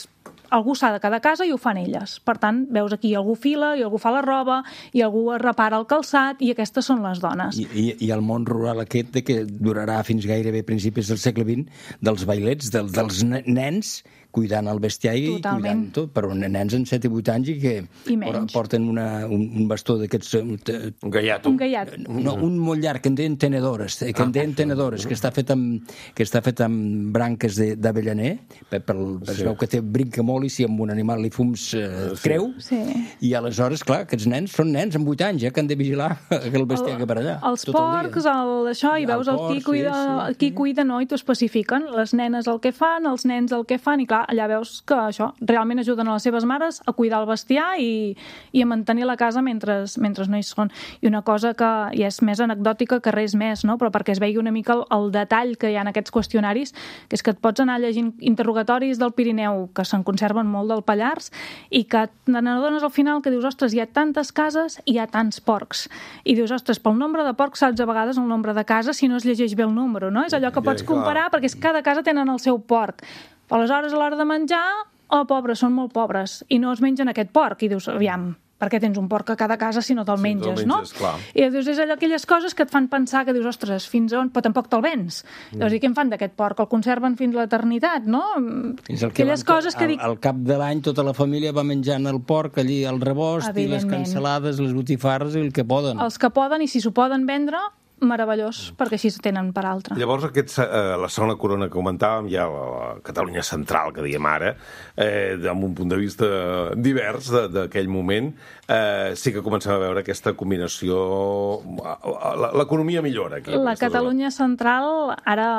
Speaker 4: algú s'ha de quedar a casa i ho fan elles. Per tant, veus aquí, algú fila, i algú fa la roba, i algú repara el calçat, i aquestes són les dones.
Speaker 3: I, i, i el món rural aquest de que durarà fins gairebé principis del segle vint, dels bailets, del, dels nens cuidant el bestiar i
Speaker 4: Totalment.
Speaker 3: cuidant tot, però nens en set i vuit anys i que
Speaker 4: I menys.
Speaker 3: porten una, un, un bastó d'aquests...
Speaker 2: Un gaiato.
Speaker 4: Un gaiat.
Speaker 3: No, un molt llarg, que en deien tenedores, que en deien tenedores, que està fet amb, que està fet amb branques d'avellaner, per, per, per sí. es veu que té brinca molt i si amb un animal li fums eh, creu,
Speaker 4: Sí.
Speaker 3: i aleshores, clar, aquests nens són nens amb vuit anys, eh, que han de vigilar el bestiar que per allà.
Speaker 4: Els
Speaker 3: tot el
Speaker 4: porcs,
Speaker 3: dia.
Speaker 4: el, això, i
Speaker 3: El
Speaker 4: veus el
Speaker 3: porc,
Speaker 4: qui cuida,
Speaker 3: sí, sí, sí.
Speaker 4: qui cuida, no? I t'ho especifiquen. Les nenes el que fan, els nens el que fan, i clar, allà veus que això, realment ajuden a les seves mares a cuidar el bestiar i, i a mantenir la casa mentre, mentre no hi són. I una cosa que ja és més anecdòtica que res més, no? Però perquè es vegi una mica el, el detall que hi ha en aquests qüestionaris, que és que et pots anar llegint interrogatoris del Pirineu, que se'n conserven molt del Pallars, i que te n'adones al final que dius, ostres, hi ha tantes cases i hi ha tants porcs. I dius, ostres, pel nombre de porcs saps a vegades el nombre de cases si no es llegeix bé el número, no? És allò que pots comparar perquè és cada casa tenen el seu porc. Aleshores, a l'hora de menjar, oh, pobres, són molt pobres, i no es mengen aquest porc. I dius, aviam, per què tens un porc a cada casa si no te'l menges,
Speaker 2: sí,
Speaker 4: no?
Speaker 2: Clar.
Speaker 4: I dius, és allò, aquelles coses que et fan pensar que dius, ostres, fins on? Però tampoc te'l vens. Mm. Llavors, i què en fan d'aquest porc? El conserven fins a l'eternitat, no?
Speaker 3: És el que
Speaker 4: aquelles
Speaker 3: van,
Speaker 4: coses que
Speaker 3: al,
Speaker 4: dic...
Speaker 3: al cap de l'any tota la família va menjant el porc, allí el rebost i les cansalades, les botifarres i el que poden.
Speaker 4: Els que poden, i si s'ho poden vendre, meravellós, perquè així se tenen per altre.
Speaker 2: Llavors, aquest, eh, la segona corona que comentàvem, ja la, la Catalunya central, que diem ara, eh, amb un punt de vista divers d'aquell moment, eh, sí que comencem a veure aquesta combinació... L'economia millora aquí.
Speaker 4: La Catalunya central, ara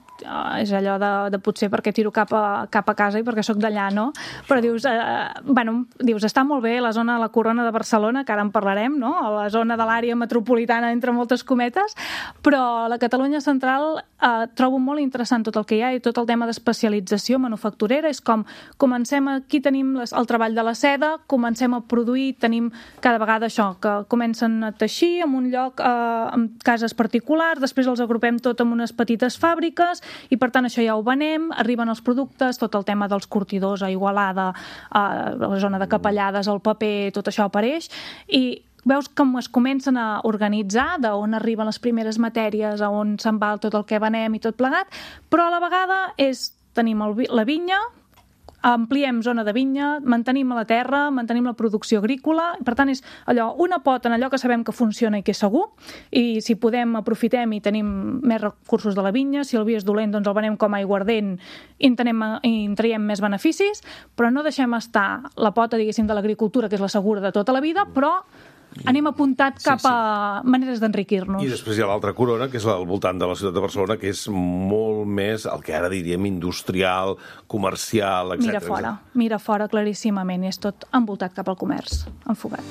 Speaker 4: és allò de, de potser perquè tiro cap a, cap a casa i perquè sóc d'allà, no? Però dius, eh, bueno, dius, està molt bé la zona de la Corona de Barcelona, que ara en parlarem, no? La zona de l'àrea metropolitana, entre moltes cometes, però la Catalunya central eh, trobo molt interessant tot el que hi ha i tot el tema d'especialització manufacturera. És com comencem, aquí tenim les, el treball de la seda, comencem a produir, tenim cada vegada això, que comencen a teixir en un lloc, eh, en cases particulars, després els agrupem tot en unes petites fàbriques, i per tant això ja ho venem, arriben els productes, tot el tema dels curtidors a Igualada, a la zona de Capellades, el paper, tot això apareix, i veus com es comencen a organitzar, d'on arriben les primeres matèries, a on se'n va tot el que venem i tot plegat, però a la vegada és, tenim el, la vinya, ampliem zona de vinya, mantenim la terra, mantenim la producció agrícola, per tant és allò, una pota en allò que sabem que funciona i que és segur, i si podem aprofitem i tenim més recursos de la vinya, si el vi és dolent doncs el venem com a aiguardent i en, tenem, i en traiem més beneficis, però no deixem estar la pota, diguéssim, de l'agricultura, que és la segura de tota la vida, però anem apuntat cap sí, sí. a maneres d'enriquir-nos.
Speaker 2: I després hi ha l'altra corona, que és al voltant de la ciutat de Barcelona, que és molt més el que ara diríem industrial, comercial, etcètera.
Speaker 4: Mira fora, mira fora claríssimament, i és tot envoltat cap al comerç, enfocat.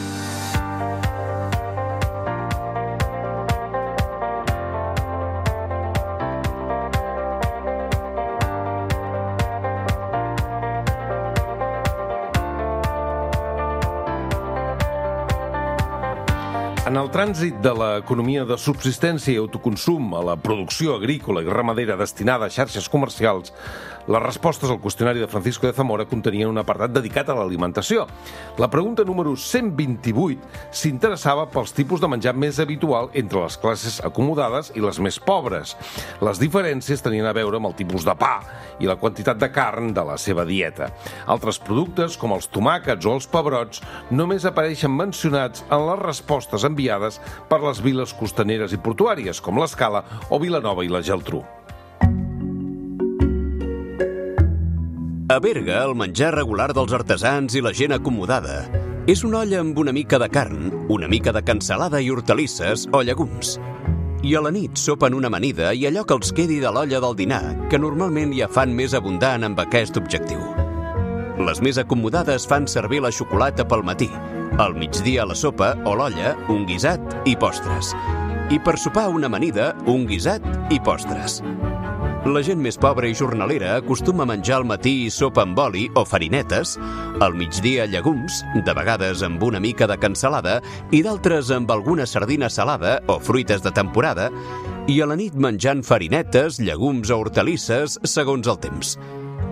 Speaker 2: En el trànsit de l'economia de subsistència i autoconsum a la producció agrícola i ramadera destinada a xarxes comercials, les respostes al qüestionari de Francisco de Zamora contenien un apartat dedicat a l'alimentació. La pregunta número cent vint-i-vuit s'interessava pels tipus de menjar més habitual entre les classes acomodades i les més pobres. Les diferències tenien a veure amb el tipus de pa i la quantitat de carn de la seva dieta. Altres productes, com els tomàquets o els pebrots, només apareixen mencionats en les respostes enviades per les viles costaneres i portuàries, com l'Escala o Vilanova i la Geltrú.
Speaker 6: A Berga, el menjar regular dels artesans i la gent acomodada és una olla amb una mica de carn, una mica de cansalada i hortalisses o llegums. I a la nit sopen una amanida i allò que els quedi de l'olla del dinar, que normalment ja fan més abundant amb aquest objectiu. Les més acomodades fan servir la xocolata pel matí, al migdia la sopa o l'olla, un guisat i postres. I per sopar una amanida, un guisat i postres. La gent més pobra i jornalera acostuma a menjar al matí sopa amb oli o farinetes, al migdia llegums, de vegades amb una mica de cansalada i d'altres amb alguna sardina salada o fruites de temporada, i a la nit menjant farinetes, llegums o hortalisses segons el temps.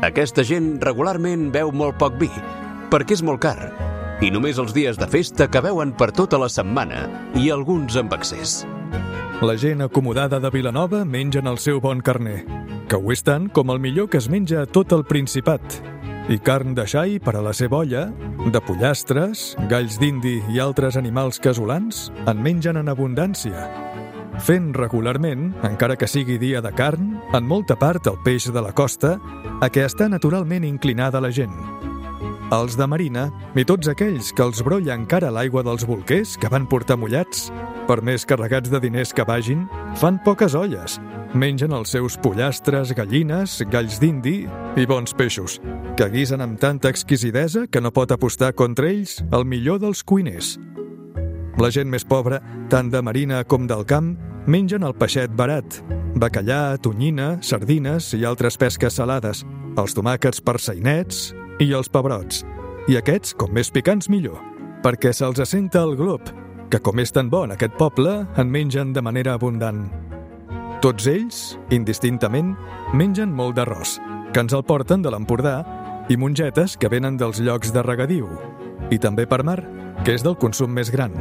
Speaker 6: Aquesta gent regularment beu molt poc vi, perquè és molt car, i només els dies de festa que beuen per tota la setmana, i alguns amb excés.
Speaker 7: La gent acomodada de Vilanova mengen el seu bon carner, que ho és tant com el millor que es menja a tot el Principat, i carn de xai per a la seva olla, de pollastres, galls d'indi i altres animals casolans en mengen en abundància, fent regularment, encara que sigui dia de carn, en molta part el peix de la costa, a què està naturalment inclinada la gent. Els de marina i tots aquells que els brolla encara l'aigua dels bolquers que van portar mullats, per més carregats de diners que vagin, fan poques olles. Mengen els seus pollastres, gallines, galls d'indi i bons peixos, que guisen amb tanta exquisidesa que no pot apostar contra ells el millor dels cuiners. La gent més pobra, tant de marina com del camp, mengen el peixet barat, bacallà, tonyina, sardines i altres pesques salades, els tomàquets per sainets i els pebrots. I aquests, com més picants, millor, perquè se'ls assenta el glob, que com és tan bon aquest poble, en mengen de manera abundant. Tots ells, indistintament, mengen molt d'arròs, que ens el porten de l'Empordà, i mongetes que venen dels llocs de regadiu, i també per mar, que és del consum més gran.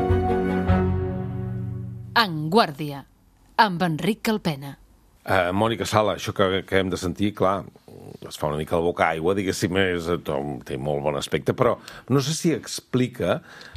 Speaker 8: En Guàrdia, amb Enric Calpena.
Speaker 2: Uh, Mònica Sala, això que, que hem de sentir, clar, es fa una mica la boca aigua, diguéssim, és, té molt bon aspecte, però no sé si explica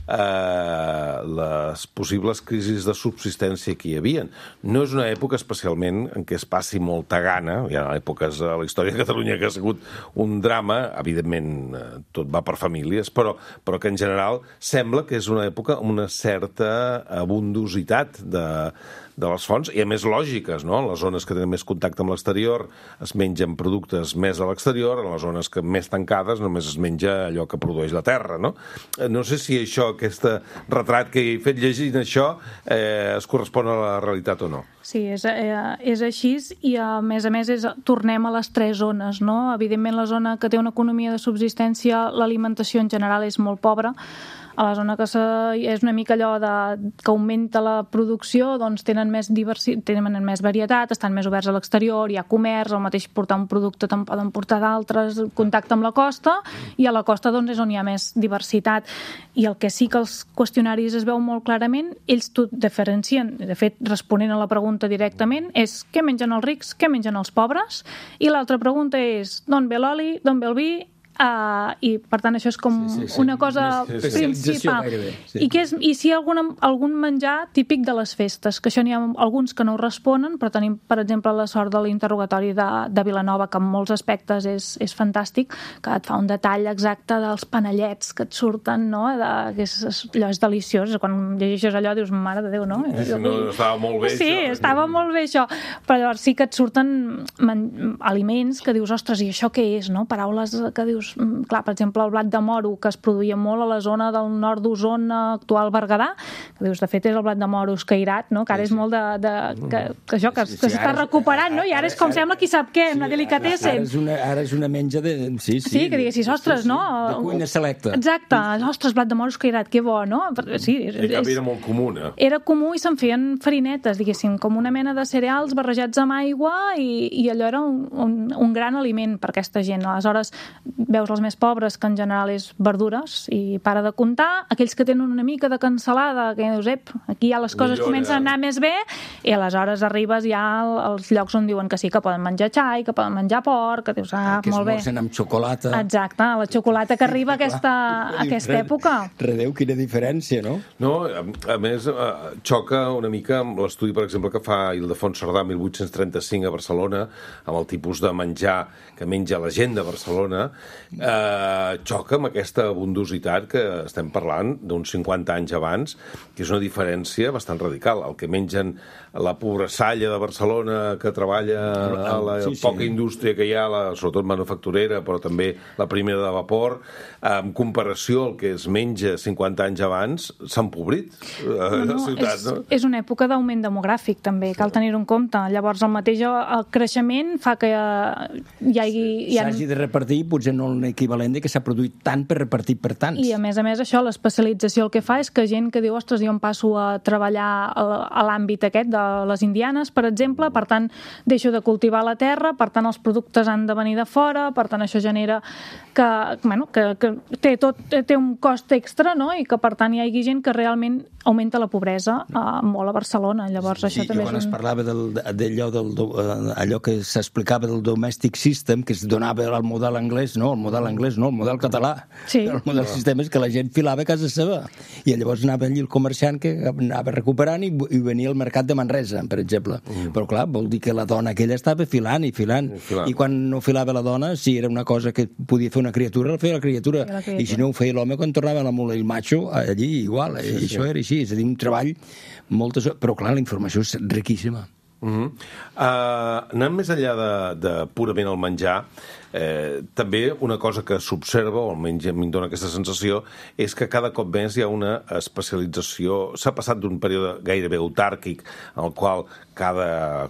Speaker 2: eh, les possibles crisis de subsistència que hi havia. No és una època especialment en què es passi molta gana, hi ha èpoques a la història de Catalunya que ha sigut un drama, evidentment tot va per famílies, però, però que en general sembla que és una època amb una certa abundositat de, de les fonts, i a més lògiques, no? En les zones que tenen més contacte amb l'exterior es mengen productes més a l'exterior, en les zones que més tancades només es menja allò que produeix la terra, no? No sé si això, aquest retrat que he fet llegint això, eh, es correspon a la realitat o no.
Speaker 4: Sí, és, eh, és així, i a més a més és, tornem a les tres zones, no? Evidentment la zona que té una economia de subsistència, l'alimentació en general és molt pobra. A la zona que se, és una mica allò de, que augmenta la producció, doncs tenen més, diversi, tenen més varietat, estan més oberts a l'exterior, hi ha comerç, el mateix portar un producte te'n poden portar d'altres, contacte amb la costa, i a la costa doncs, és on hi ha més diversitat. I el que sí que els qüestionaris es veu molt clarament, ells tot diferencien, de fet, responent a la pregunta directament, és què mengen els rics, què mengen els pobres, i l'altra pregunta és d'on ve l'oli, d'on ve el vi, Uh, i per tant això és com sí, sí, sí. una cosa sí, sí. principal gairebé, sí. I, que és, i si hi ha alguna, algun menjar típic de les festes, que això n'hi ha alguns que no ho responen, però tenim per exemple la sort de l'interrogatori de, de Vilanova, que en molts aspectes és, és fantàstic, que et fa un detall exacte dels panellets que et surten, no? De, que és, allò és deliciós, quan llegeixes allò dius, mare de Déu, no?
Speaker 2: Sí, no estava molt bé
Speaker 4: sí,
Speaker 2: això.
Speaker 4: estava molt bé això, però llavors sí que et surten man, aliments que dius, ostres, i això què és, no? Paraules que dius, clar, per exemple, el blat de moro, que es produïa molt a la zona del nord d'Osona, actual Berguedà, que dius, de fet, és el blat de moro escairat, no? Que ara és molt de... de que, que això, que, que s'està recuperant, no? I ara és com sembla qui sap què, una delicatessen.
Speaker 3: Ara és una, ara és una menja de... Sí, sí,
Speaker 4: sí que diguessis, ostres, no?
Speaker 3: De cuina selecta.
Speaker 4: Exacte, ostres, blat de moro escairat, que bo, no? Sí,
Speaker 2: és, en canvi era molt comú, eh?
Speaker 4: Era comú i se'n feien farinetes, diguéssim, com una mena de cereals barrejats amb aigua, i, i allò era un, un, un gran aliment per aquesta gent. Aleshores, veus els més pobres, que en general és verdures, i para de comptar, aquells que tenen una mica de cansalada, que dius, ep, aquí ja les coses Millor, comencen ja. a anar més bé, i aleshores arribes ja als llocs on diuen que sí, que poden menjar xai, que poden menjar porc, que dius, ah,
Speaker 3: que
Speaker 4: molt bé.
Speaker 3: Que esmorzen amb xocolata.
Speaker 4: Exacte, la xocolata que arriba a aquesta, a aquesta època.
Speaker 3: Redeu, quina diferència, no?
Speaker 2: No, a, a més, xoca una mica amb l'estudi, per exemple, que fa Ildefons Cerdà mil vuit-cents trenta-cinc a Barcelona, amb el tipus de menjar que menja la gent de Barcelona, eh, xoca amb aquesta abundositat que estem parlant d'uns cinquanta anys abans, que és una diferència bastant radical. El que mengen la pobressalla de Barcelona, que treballa a la sí, sí. poca indústria que hi ha, la, sobretot manufacturera, però també la primera de vapor, en comparació al que es menja cinquanta anys abans, s'ha empobrit a no, la ciutat.
Speaker 4: És,
Speaker 2: no?
Speaker 4: és una època d'augment demogràfic, també, cal tenir-ho en compte. Llavors, el mateix el creixement fa que hi hagi... Hi ha...
Speaker 3: S'hagi de repartir, potser no, un equivalent de que s'ha produït tant per repartir per tants.
Speaker 4: I a més a més això, l'especialització el que fa és que gent que diu, ostres, jo em passo a treballar a l'àmbit aquest de les indianes, per exemple, per tant deixo de cultivar la terra, per tant els productes han de venir de fora, per tant això genera que, bueno, que, que té, tot, té un cost extra, no? I que per tant hi hagi gent que realment augmenta la pobresa uh, molt a Barcelona. Llavors,
Speaker 3: sí,
Speaker 4: això també
Speaker 3: quan
Speaker 4: és un...
Speaker 3: es parlava del, d'allò, del, allò que s'explicava del domestic system, que es donava al model anglès, no, el model anglès, no, el model català.
Speaker 4: Sí.
Speaker 3: El model no. sistema és que la gent filava a casa seva. I llavors anava allí el comerciant que anava recuperant i, i venia al mercat de Manresa, per exemple. Mm. Però clar, vol dir que la dona aquella estava filant i filant. I, filant. I quan no filava la dona, si era una cosa que podia fer una criatura, la feia la criatura. La criatura. I si no ho feia l'home, quan tornava la mula i el macho, allí igual. Sí, I sí. això era així, és a dir, un treball moltes... Però clar, la informació és riquíssima.
Speaker 2: Uh-huh. Uh, anant més enllà de, de purament el menjar, eh, també una cosa que s'observa, o almenys a mi em dona aquesta sensació, és que cada cop més hi ha una especialització. S'ha passat d'un període gairebé autàrquic, en el qual cada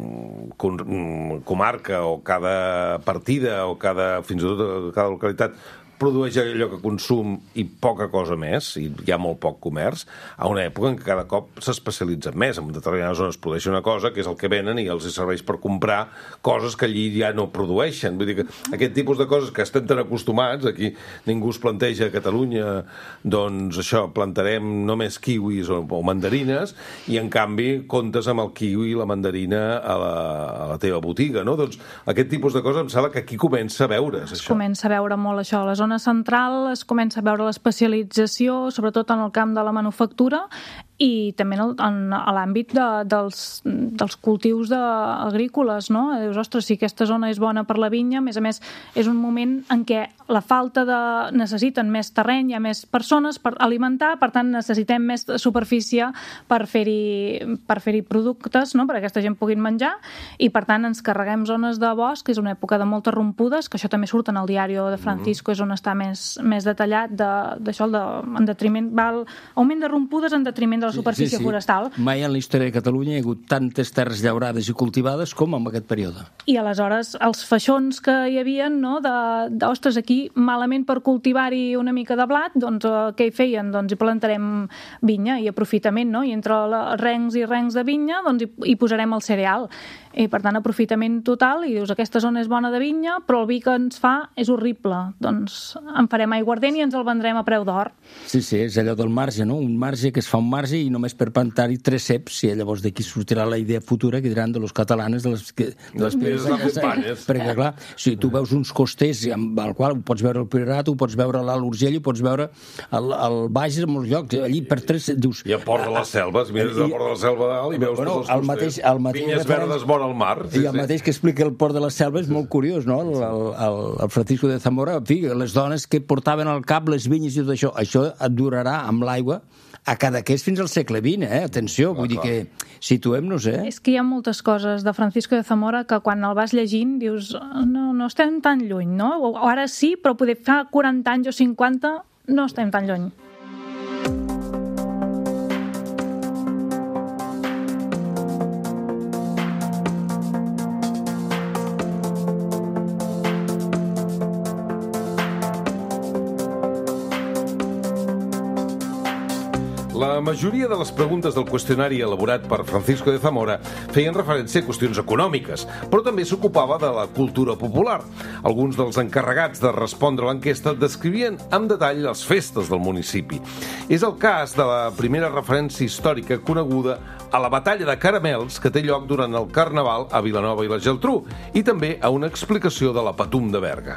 Speaker 2: com, comarca o cada partida o cada, fins i tot cada localitat produeix allò que consum i poca cosa més, i hi ha molt poc comerç, a una època en què cada cop s'especialitza més. En determinades zones produeix una cosa, que és el que venen, i els serveix per comprar coses que allí ja no produeixen. Vull dir que aquest tipus de coses que estem tan acostumats, aquí ningú es planteja a Catalunya, doncs això, plantarem només kiwis o, o mandarines, i en canvi comptes amb el kiwi i la mandarina a la, a la teva botiga, no? Doncs aquest tipus de coses em sembla que aquí comença a veure's, això.
Speaker 4: Es comença a veure molt això, a la zona central es comença a veure l'especialització, sobretot en el camp de la manufactura i també en, en, a l'àmbit de, dels, dels cultius de, agrícoles, no? Dius, ostres, si aquesta zona és bona per la vinya, a més a més és un moment en què la falta de... necessiten més terreny, hi ha més persones per alimentar, per tant necessitem més superfície per fer-hi per fer-hi productes, no? Perquè aquesta gent puguin menjar, i per tant ens carreguem zones de bosc, que és una època de moltes rompudes, que això també surt en el diari de Francisco, mm. és on està més, més detallat d'això, de, en detriment, val, augment de rompudes en detriment de la superfície sí, sí. forestal.
Speaker 3: Mai en la història de Catalunya hi ha hagut tantes terres llaurades i cultivades com en aquest període.
Speaker 4: I aleshores els feixons que hi havia, no, de, de ostres, aquí malament per cultivar-hi una mica de blat, doncs eh, què hi feien? Doncs hi plantarem vinya i aprofitament, no? I entre la, rencs i rencs de vinya, doncs hi, hi posarem el cereal. I per tant aprofitament total, i dius, aquesta zona és bona de vinya, però el vi que ens fa és horrible. Doncs en farem aiguardent i ens el vendrem a preu d'or.
Speaker 3: Sí, sí, és allò del marge, no? Un marge que es fa un marge i només per plantar-hi tres ceps, i llavors d'aquí sortirà la idea futura que diran de los catalanes, de les, que, de les
Speaker 2: primeres.
Speaker 3: Perquè, clar, si tu veus uns costers amb el qual ho pots veure el Priorat, ho pots veure a l'Alt Urgell, ho pots veure al, al Bages, en molts llocs, allí per tres... Dius,
Speaker 2: I a Port de les Selves, mires a Port de la Selva dalt i veus
Speaker 3: bueno,
Speaker 2: tots els costers.
Speaker 3: El mateix,
Speaker 2: Vinyes verdes vora el mar.
Speaker 3: Sí, I el sí. mateix que explica el Port de les Selves és molt curiós, no? El, el, el, el Francisco de Zamora, en fi, les dones que portaven al cap les vinyes i tot això, això et durarà amb l'aigua a Cadaqués fins al segle vint, eh? Atenció, vull dir que situem-nos, eh?
Speaker 4: És que hi ha moltes coses de Francisco de Zamora que quan el vas llegint dius, no, no estem tan lluny, no? O ara sí, però poder fa quaranta anys o cinquanta no estem tan lluny.
Speaker 2: La majoria de les preguntes del qüestionari elaborat per Francisco de Zamora feien referència a qüestions econòmiques, però també s'ocupava de la cultura popular. Alguns dels encarregats de respondre a l'enquesta descrivien amb detall les festes del municipi. És el cas de la primera referència històrica coneguda a la batalla de Caramels que té lloc durant el Carnaval a Vilanova i la Geltrú, i també a una explicació de la Patum de Berga.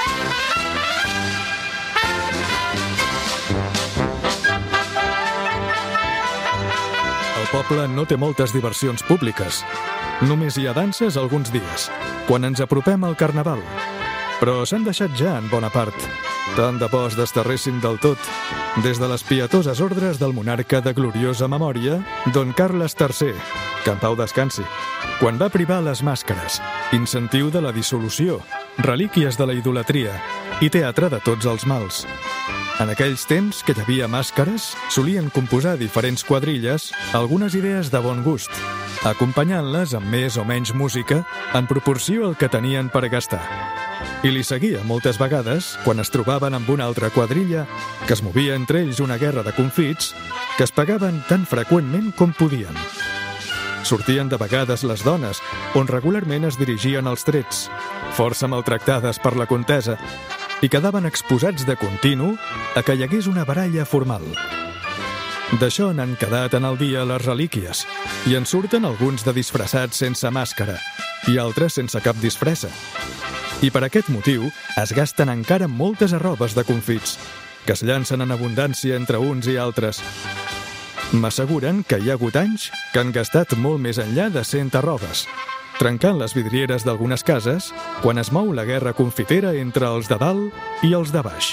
Speaker 7: El poble no té moltes diversions públiques. Només hi ha danses alguns dies, quan ens apropem al Carnaval. Però s'han deixat ja en bona part. Tant de bo es desterressin del tot, des de les pietoses ordres del monarca de gloriosa memòria, don Carles tercer, que en pau descansi, quan va privar les màscares, incentiu de la dissolució, relíquies de la idolatria i teatre de tots els mals. En aquells temps que hi havia màscares, solien composar diferents quadrilles algunes idees de bon gust, acompanyant-les amb més o menys música en proporció al que tenien per gastar. i li seguia moltes vegades quan es trobaven amb una altra quadrilla que es movia entre ells una guerra de confits que es pagaven tan freqüentment com podien. Sortien de vegades les dones, on regularment es dirigien els trets, força maltractades per la contesa, i quedaven exposats de continu a que hi hagués una baralla formal. D'això n'han quedat en el dia les relíquies, i en surten alguns de disfressats sense màscara, i altres sense cap disfressa. I per aquest motiu es gasten encara moltes arrobes de confits, que es llancen en abundància entre uns i altres. M'asseguren que hi ha hagut anys que han gastat molt més enllà de cent arrobes, trencant les vidrieres d'algunes cases quan es mou la guerra confitera entre els de dalt i els de baix.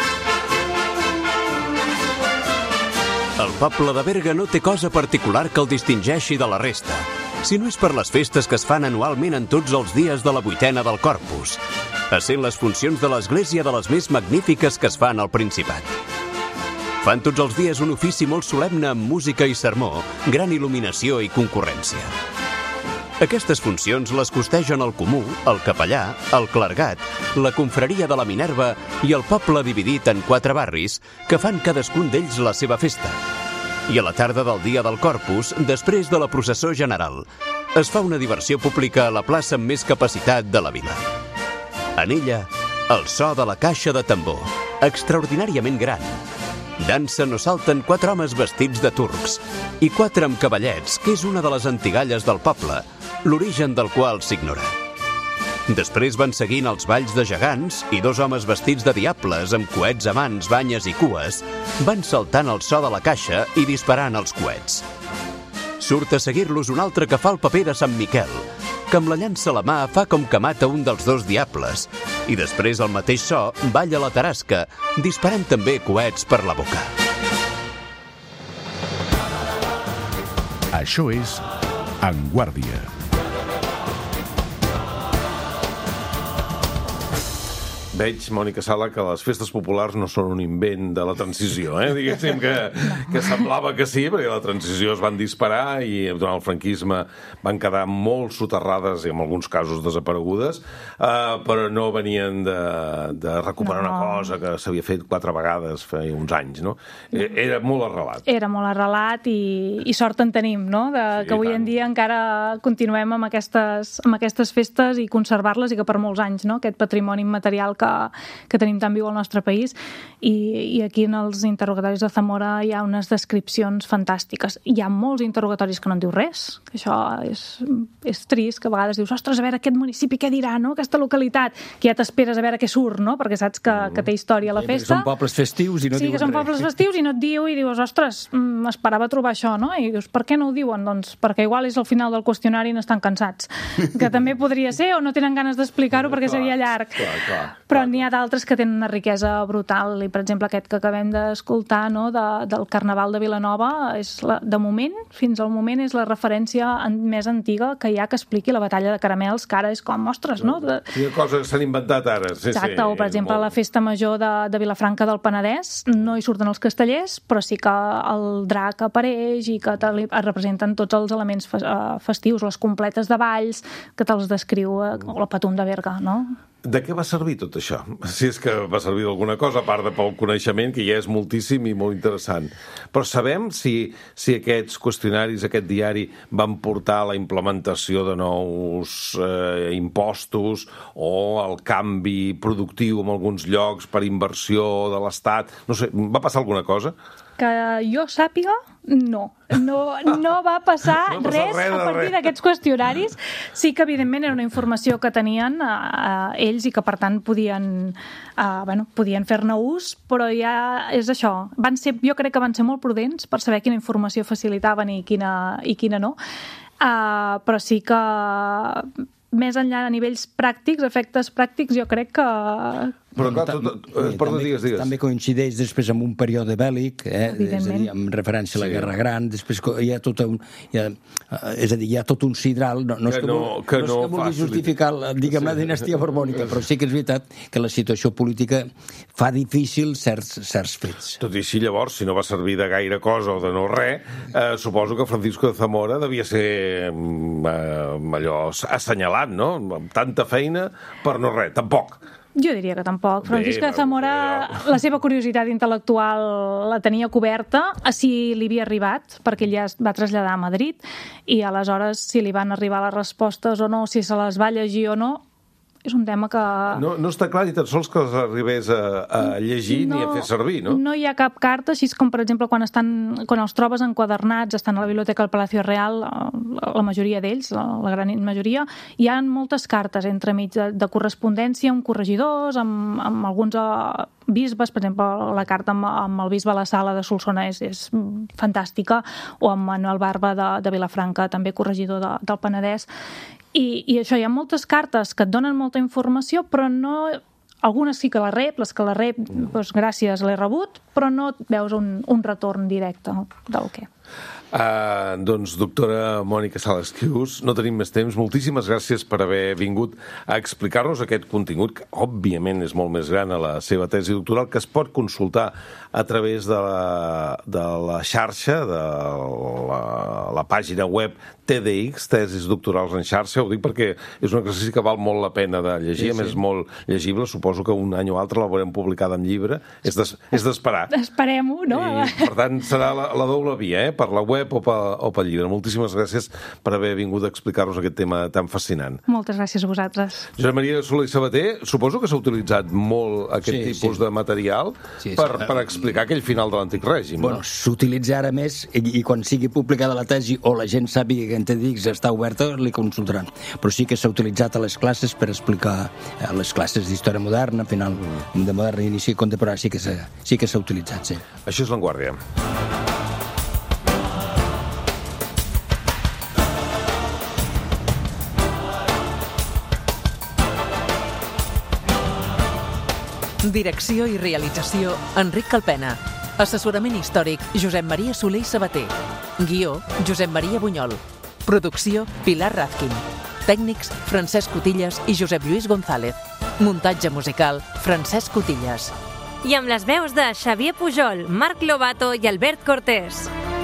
Speaker 6: El poble de Berga no té cosa particular que el distingeixi de la resta, si no és per les festes que es fan anualment en tots els dies de la vuitena del Corpus, essent les funcions de l'església de les més magnífiques que es fan al Principat. Fan tots els dies un ofici molt solemne amb música i sermó, gran il·luminació i concurrència. Aquestes funcions les costegen el comú, el capellà, el clergat, la confraria de la Minerva i el poble dividit en quatre barris que fan cadascun d'ells la seva festa. I a la tarda del dia del Corpus, després de la processó general, es fa una diversió pública a la plaça amb més capacitat de la vila. En ella, el so de la caixa de tambor, extraordinàriament gran. Dansen o salten quatre homes vestits de turcs i quatre amb cavallets, que és una de les antigalles del poble, l'origen del qual s'ignora. Després van seguint els balls de gegants i dos homes vestits de diables amb coets a mans, banyes i cues van saltant el so de la caixa i disparant els coets. Surt a seguir-los un altre que fa el paper de Sant Miquel, que amb la llança a la mà fa com que mata un dels dos diables i després el mateix so balla la tarasca, disparant també coets per la boca.
Speaker 1: Això és En Guàrdia.
Speaker 2: Veig, Mònica Sala, que les festes populars no són un invent de la transició, eh? Diguéssim que, que semblava que sí, perquè la transició es van disparar i durant el franquisme van quedar molt soterrades i en alguns casos desaparegudes, eh, però no venien de, de recuperar no. una cosa que s'havia fet quatre vegades fa uns anys, no? Era molt arrelat. Era
Speaker 4: molt arrelat i, i sort en tenim, no? De, sí, que avui en dia encara continuem amb aquestes, amb aquestes festes i conservar-les i que per molts anys, no? Aquest patrimoni immaterial que Que, que tenim tan viu al nostre país i, i aquí en els interrogatoris de Zamora hi ha unes descripcions fantàstiques. Hi ha molts interrogatoris que no en diu res, que això és, és trist, que a vegades dius, ostres, a veure aquest municipi què dirà, no? Aquesta localitat, que ja t'esperes a veure què surt, no? Perquè saps que, que té història a la festa.
Speaker 3: Sí, són pobles festius i no
Speaker 4: sí,
Speaker 3: diuen res.
Speaker 4: Sí, que són pobles festius i no et diu i dius, ostres, m'esperava trobar això, no? I dius, per què no ho diuen? Doncs perquè igual és al final del qüestionari i n'estan cansats. Que també podria ser, o no tenen ganes d'explicar-ho perquè seria llarg.
Speaker 2: Clar, clar.
Speaker 4: Però n'hi ha d'altres que tenen una riquesa brutal i, per exemple, aquest que acabem d'escoltar, no, de, del Carnaval de Vilanova, és la, de moment, fins al moment, és la referència en, més antiga que hi ha que expliqui la batalla de Caramels, que ara és com, ostres, no? De...
Speaker 2: Hi ha coses que s'han inventat ara. Sí,
Speaker 4: Exacte,
Speaker 2: sí,
Speaker 4: o, per exemple,
Speaker 2: molt...
Speaker 4: la festa major de, de Vilafranca del Penedès, no hi surten els castellers, però sí que el drac apareix i que te li representen tots els elements festius, les completes de balls, que te'ls descriu, o la Patum de Berga, no?
Speaker 2: De què va servir tot això? Si és que va servir d'alguna cosa, a part de pel coneixement, que ja és moltíssim i molt interessant. Però sabem si, si aquests qüestionaris, aquest diari, van portar a la implementació de nous eh, impostos o el canvi productiu en alguns llocs per inversió de l'Estat? No sé, va passar alguna cosa?
Speaker 4: Que jo sàpiga, no. No, no va passar
Speaker 2: no
Speaker 4: res,
Speaker 2: res
Speaker 4: a partir d'aquests qüestionaris. Sí que, evidentment, era una informació que tenien eh, eh, ells i que, per tant, podien, eh, bueno, podien fer-ne ús, però ja és això. Van ser, jo crec que van ser molt prudents per saber quina informació facilitaven i quina, i quina no. Uh, però sí que més enllà de nivells pràctics, efectes pràctics, jo crec que...
Speaker 2: Però clar, tot, tot, eh, perdó, digues, digues.
Speaker 3: També coincideix després amb un període bèl·lic, eh? És a dir, amb referència a la sí. Guerra Gran, després hi ha tot un, hi ha, és a dir, hi ha tot un sidral, no, no és que, que, no, que no, no és que vulgui justificar, diguem, sí. la dinastia borbònica, però sí que és veritat que la situació política fa difícil certs, certs fets.
Speaker 2: Tot i així, llavors, si no va servir de gaire cosa o de no res, eh, suposo que Francisco de Zamora devia ser eh, allò assenyalat, no? Amb tanta feina per no res, tampoc.
Speaker 4: Jo diria que tampoc. Francisco de Zamora, la seva curiositat intel·lectual la tenia coberta, a si li havia arribat, perquè ell ja es va traslladar a Madrid, i aleshores si li van arribar les respostes o no, si se les va llegir o no, és un tema que...
Speaker 2: No, no està clar ni tan sols que els arribés a, a llegir no, ni a fer servir, no?
Speaker 4: No hi ha cap carta, així com, per exemple, quan, estan, quan els trobes enquadernats, estan a la biblioteca del Palacio Real, la majoria d'ells, la gran majoria, hi ha moltes cartes entremig de, de correspondència amb corregidors, amb, amb alguns bisbes, per exemple, la carta amb, amb el bisbe a la Sala de Solsona és, és fantàstica, o amb Manuel Barba de, de Vilafranca, també corregidor de, del Penedès. I, I això, hi ha moltes cartes que et donen molta informació, però no... Algunes sí que la rep, les que la rep, doncs gràcies, l'he rebut, però no veus un, un retorn directe del què.
Speaker 2: Uh, doncs, doctora Mònica Sales Quius, no tenim més temps. Moltíssimes gràcies per haver vingut a explicar-nos aquest contingut, que òbviament és molt més gran a la seva tesi doctoral, que es pot consultar a través de la, de la xarxa, de la, la pàgina web T D X, Tesis Doctorals en Xarxa. Ho dic perquè és un exercici que val molt la pena de llegir, sí, sí. A més és molt llegible. Suposo que un any o altre la veurem publicada en llibre. És d'esperar.
Speaker 4: Esperem-ho, no?
Speaker 2: I, per tant, serà la, la doble via, eh? Per la web o pel, o pel llibre. Moltíssimes gràcies per haver vingut a explicar-nos aquest tema tan fascinant.
Speaker 4: Moltes gràcies a vosaltres.
Speaker 2: Josep Maria Soler i Sabater, suposo que s'ha utilitzat molt aquest sí, tipus sí. de material sí, sí. Per, per explicar aquell final de l'antic règim.
Speaker 3: Bueno, no? S'utilitza ara més i, i quan sigui publicada la tesi o la gent sàpiga que en T D X està oberta, li consultaran. Però sí que s'ha utilitzat a les classes per explicar a les classes d'història moderna, final de modern i inici contemporani, sí que s'ha sí que s'ha utilitzat, sí.
Speaker 2: Això és Vanguardia.
Speaker 9: Direcció i realització, Enric Calpena. Assessorament històric, Josep Maria Soler i Sabater. Guió, Josep Maria Bunyol. Producció, Pilar Razkin. Tècnics, Francesc Cotillas i Josep Lluís González. Muntatge musical, Francesc Cotillas.
Speaker 10: I amb les veus de Xavier Pujol, Marc Lobato i Albert Cortés.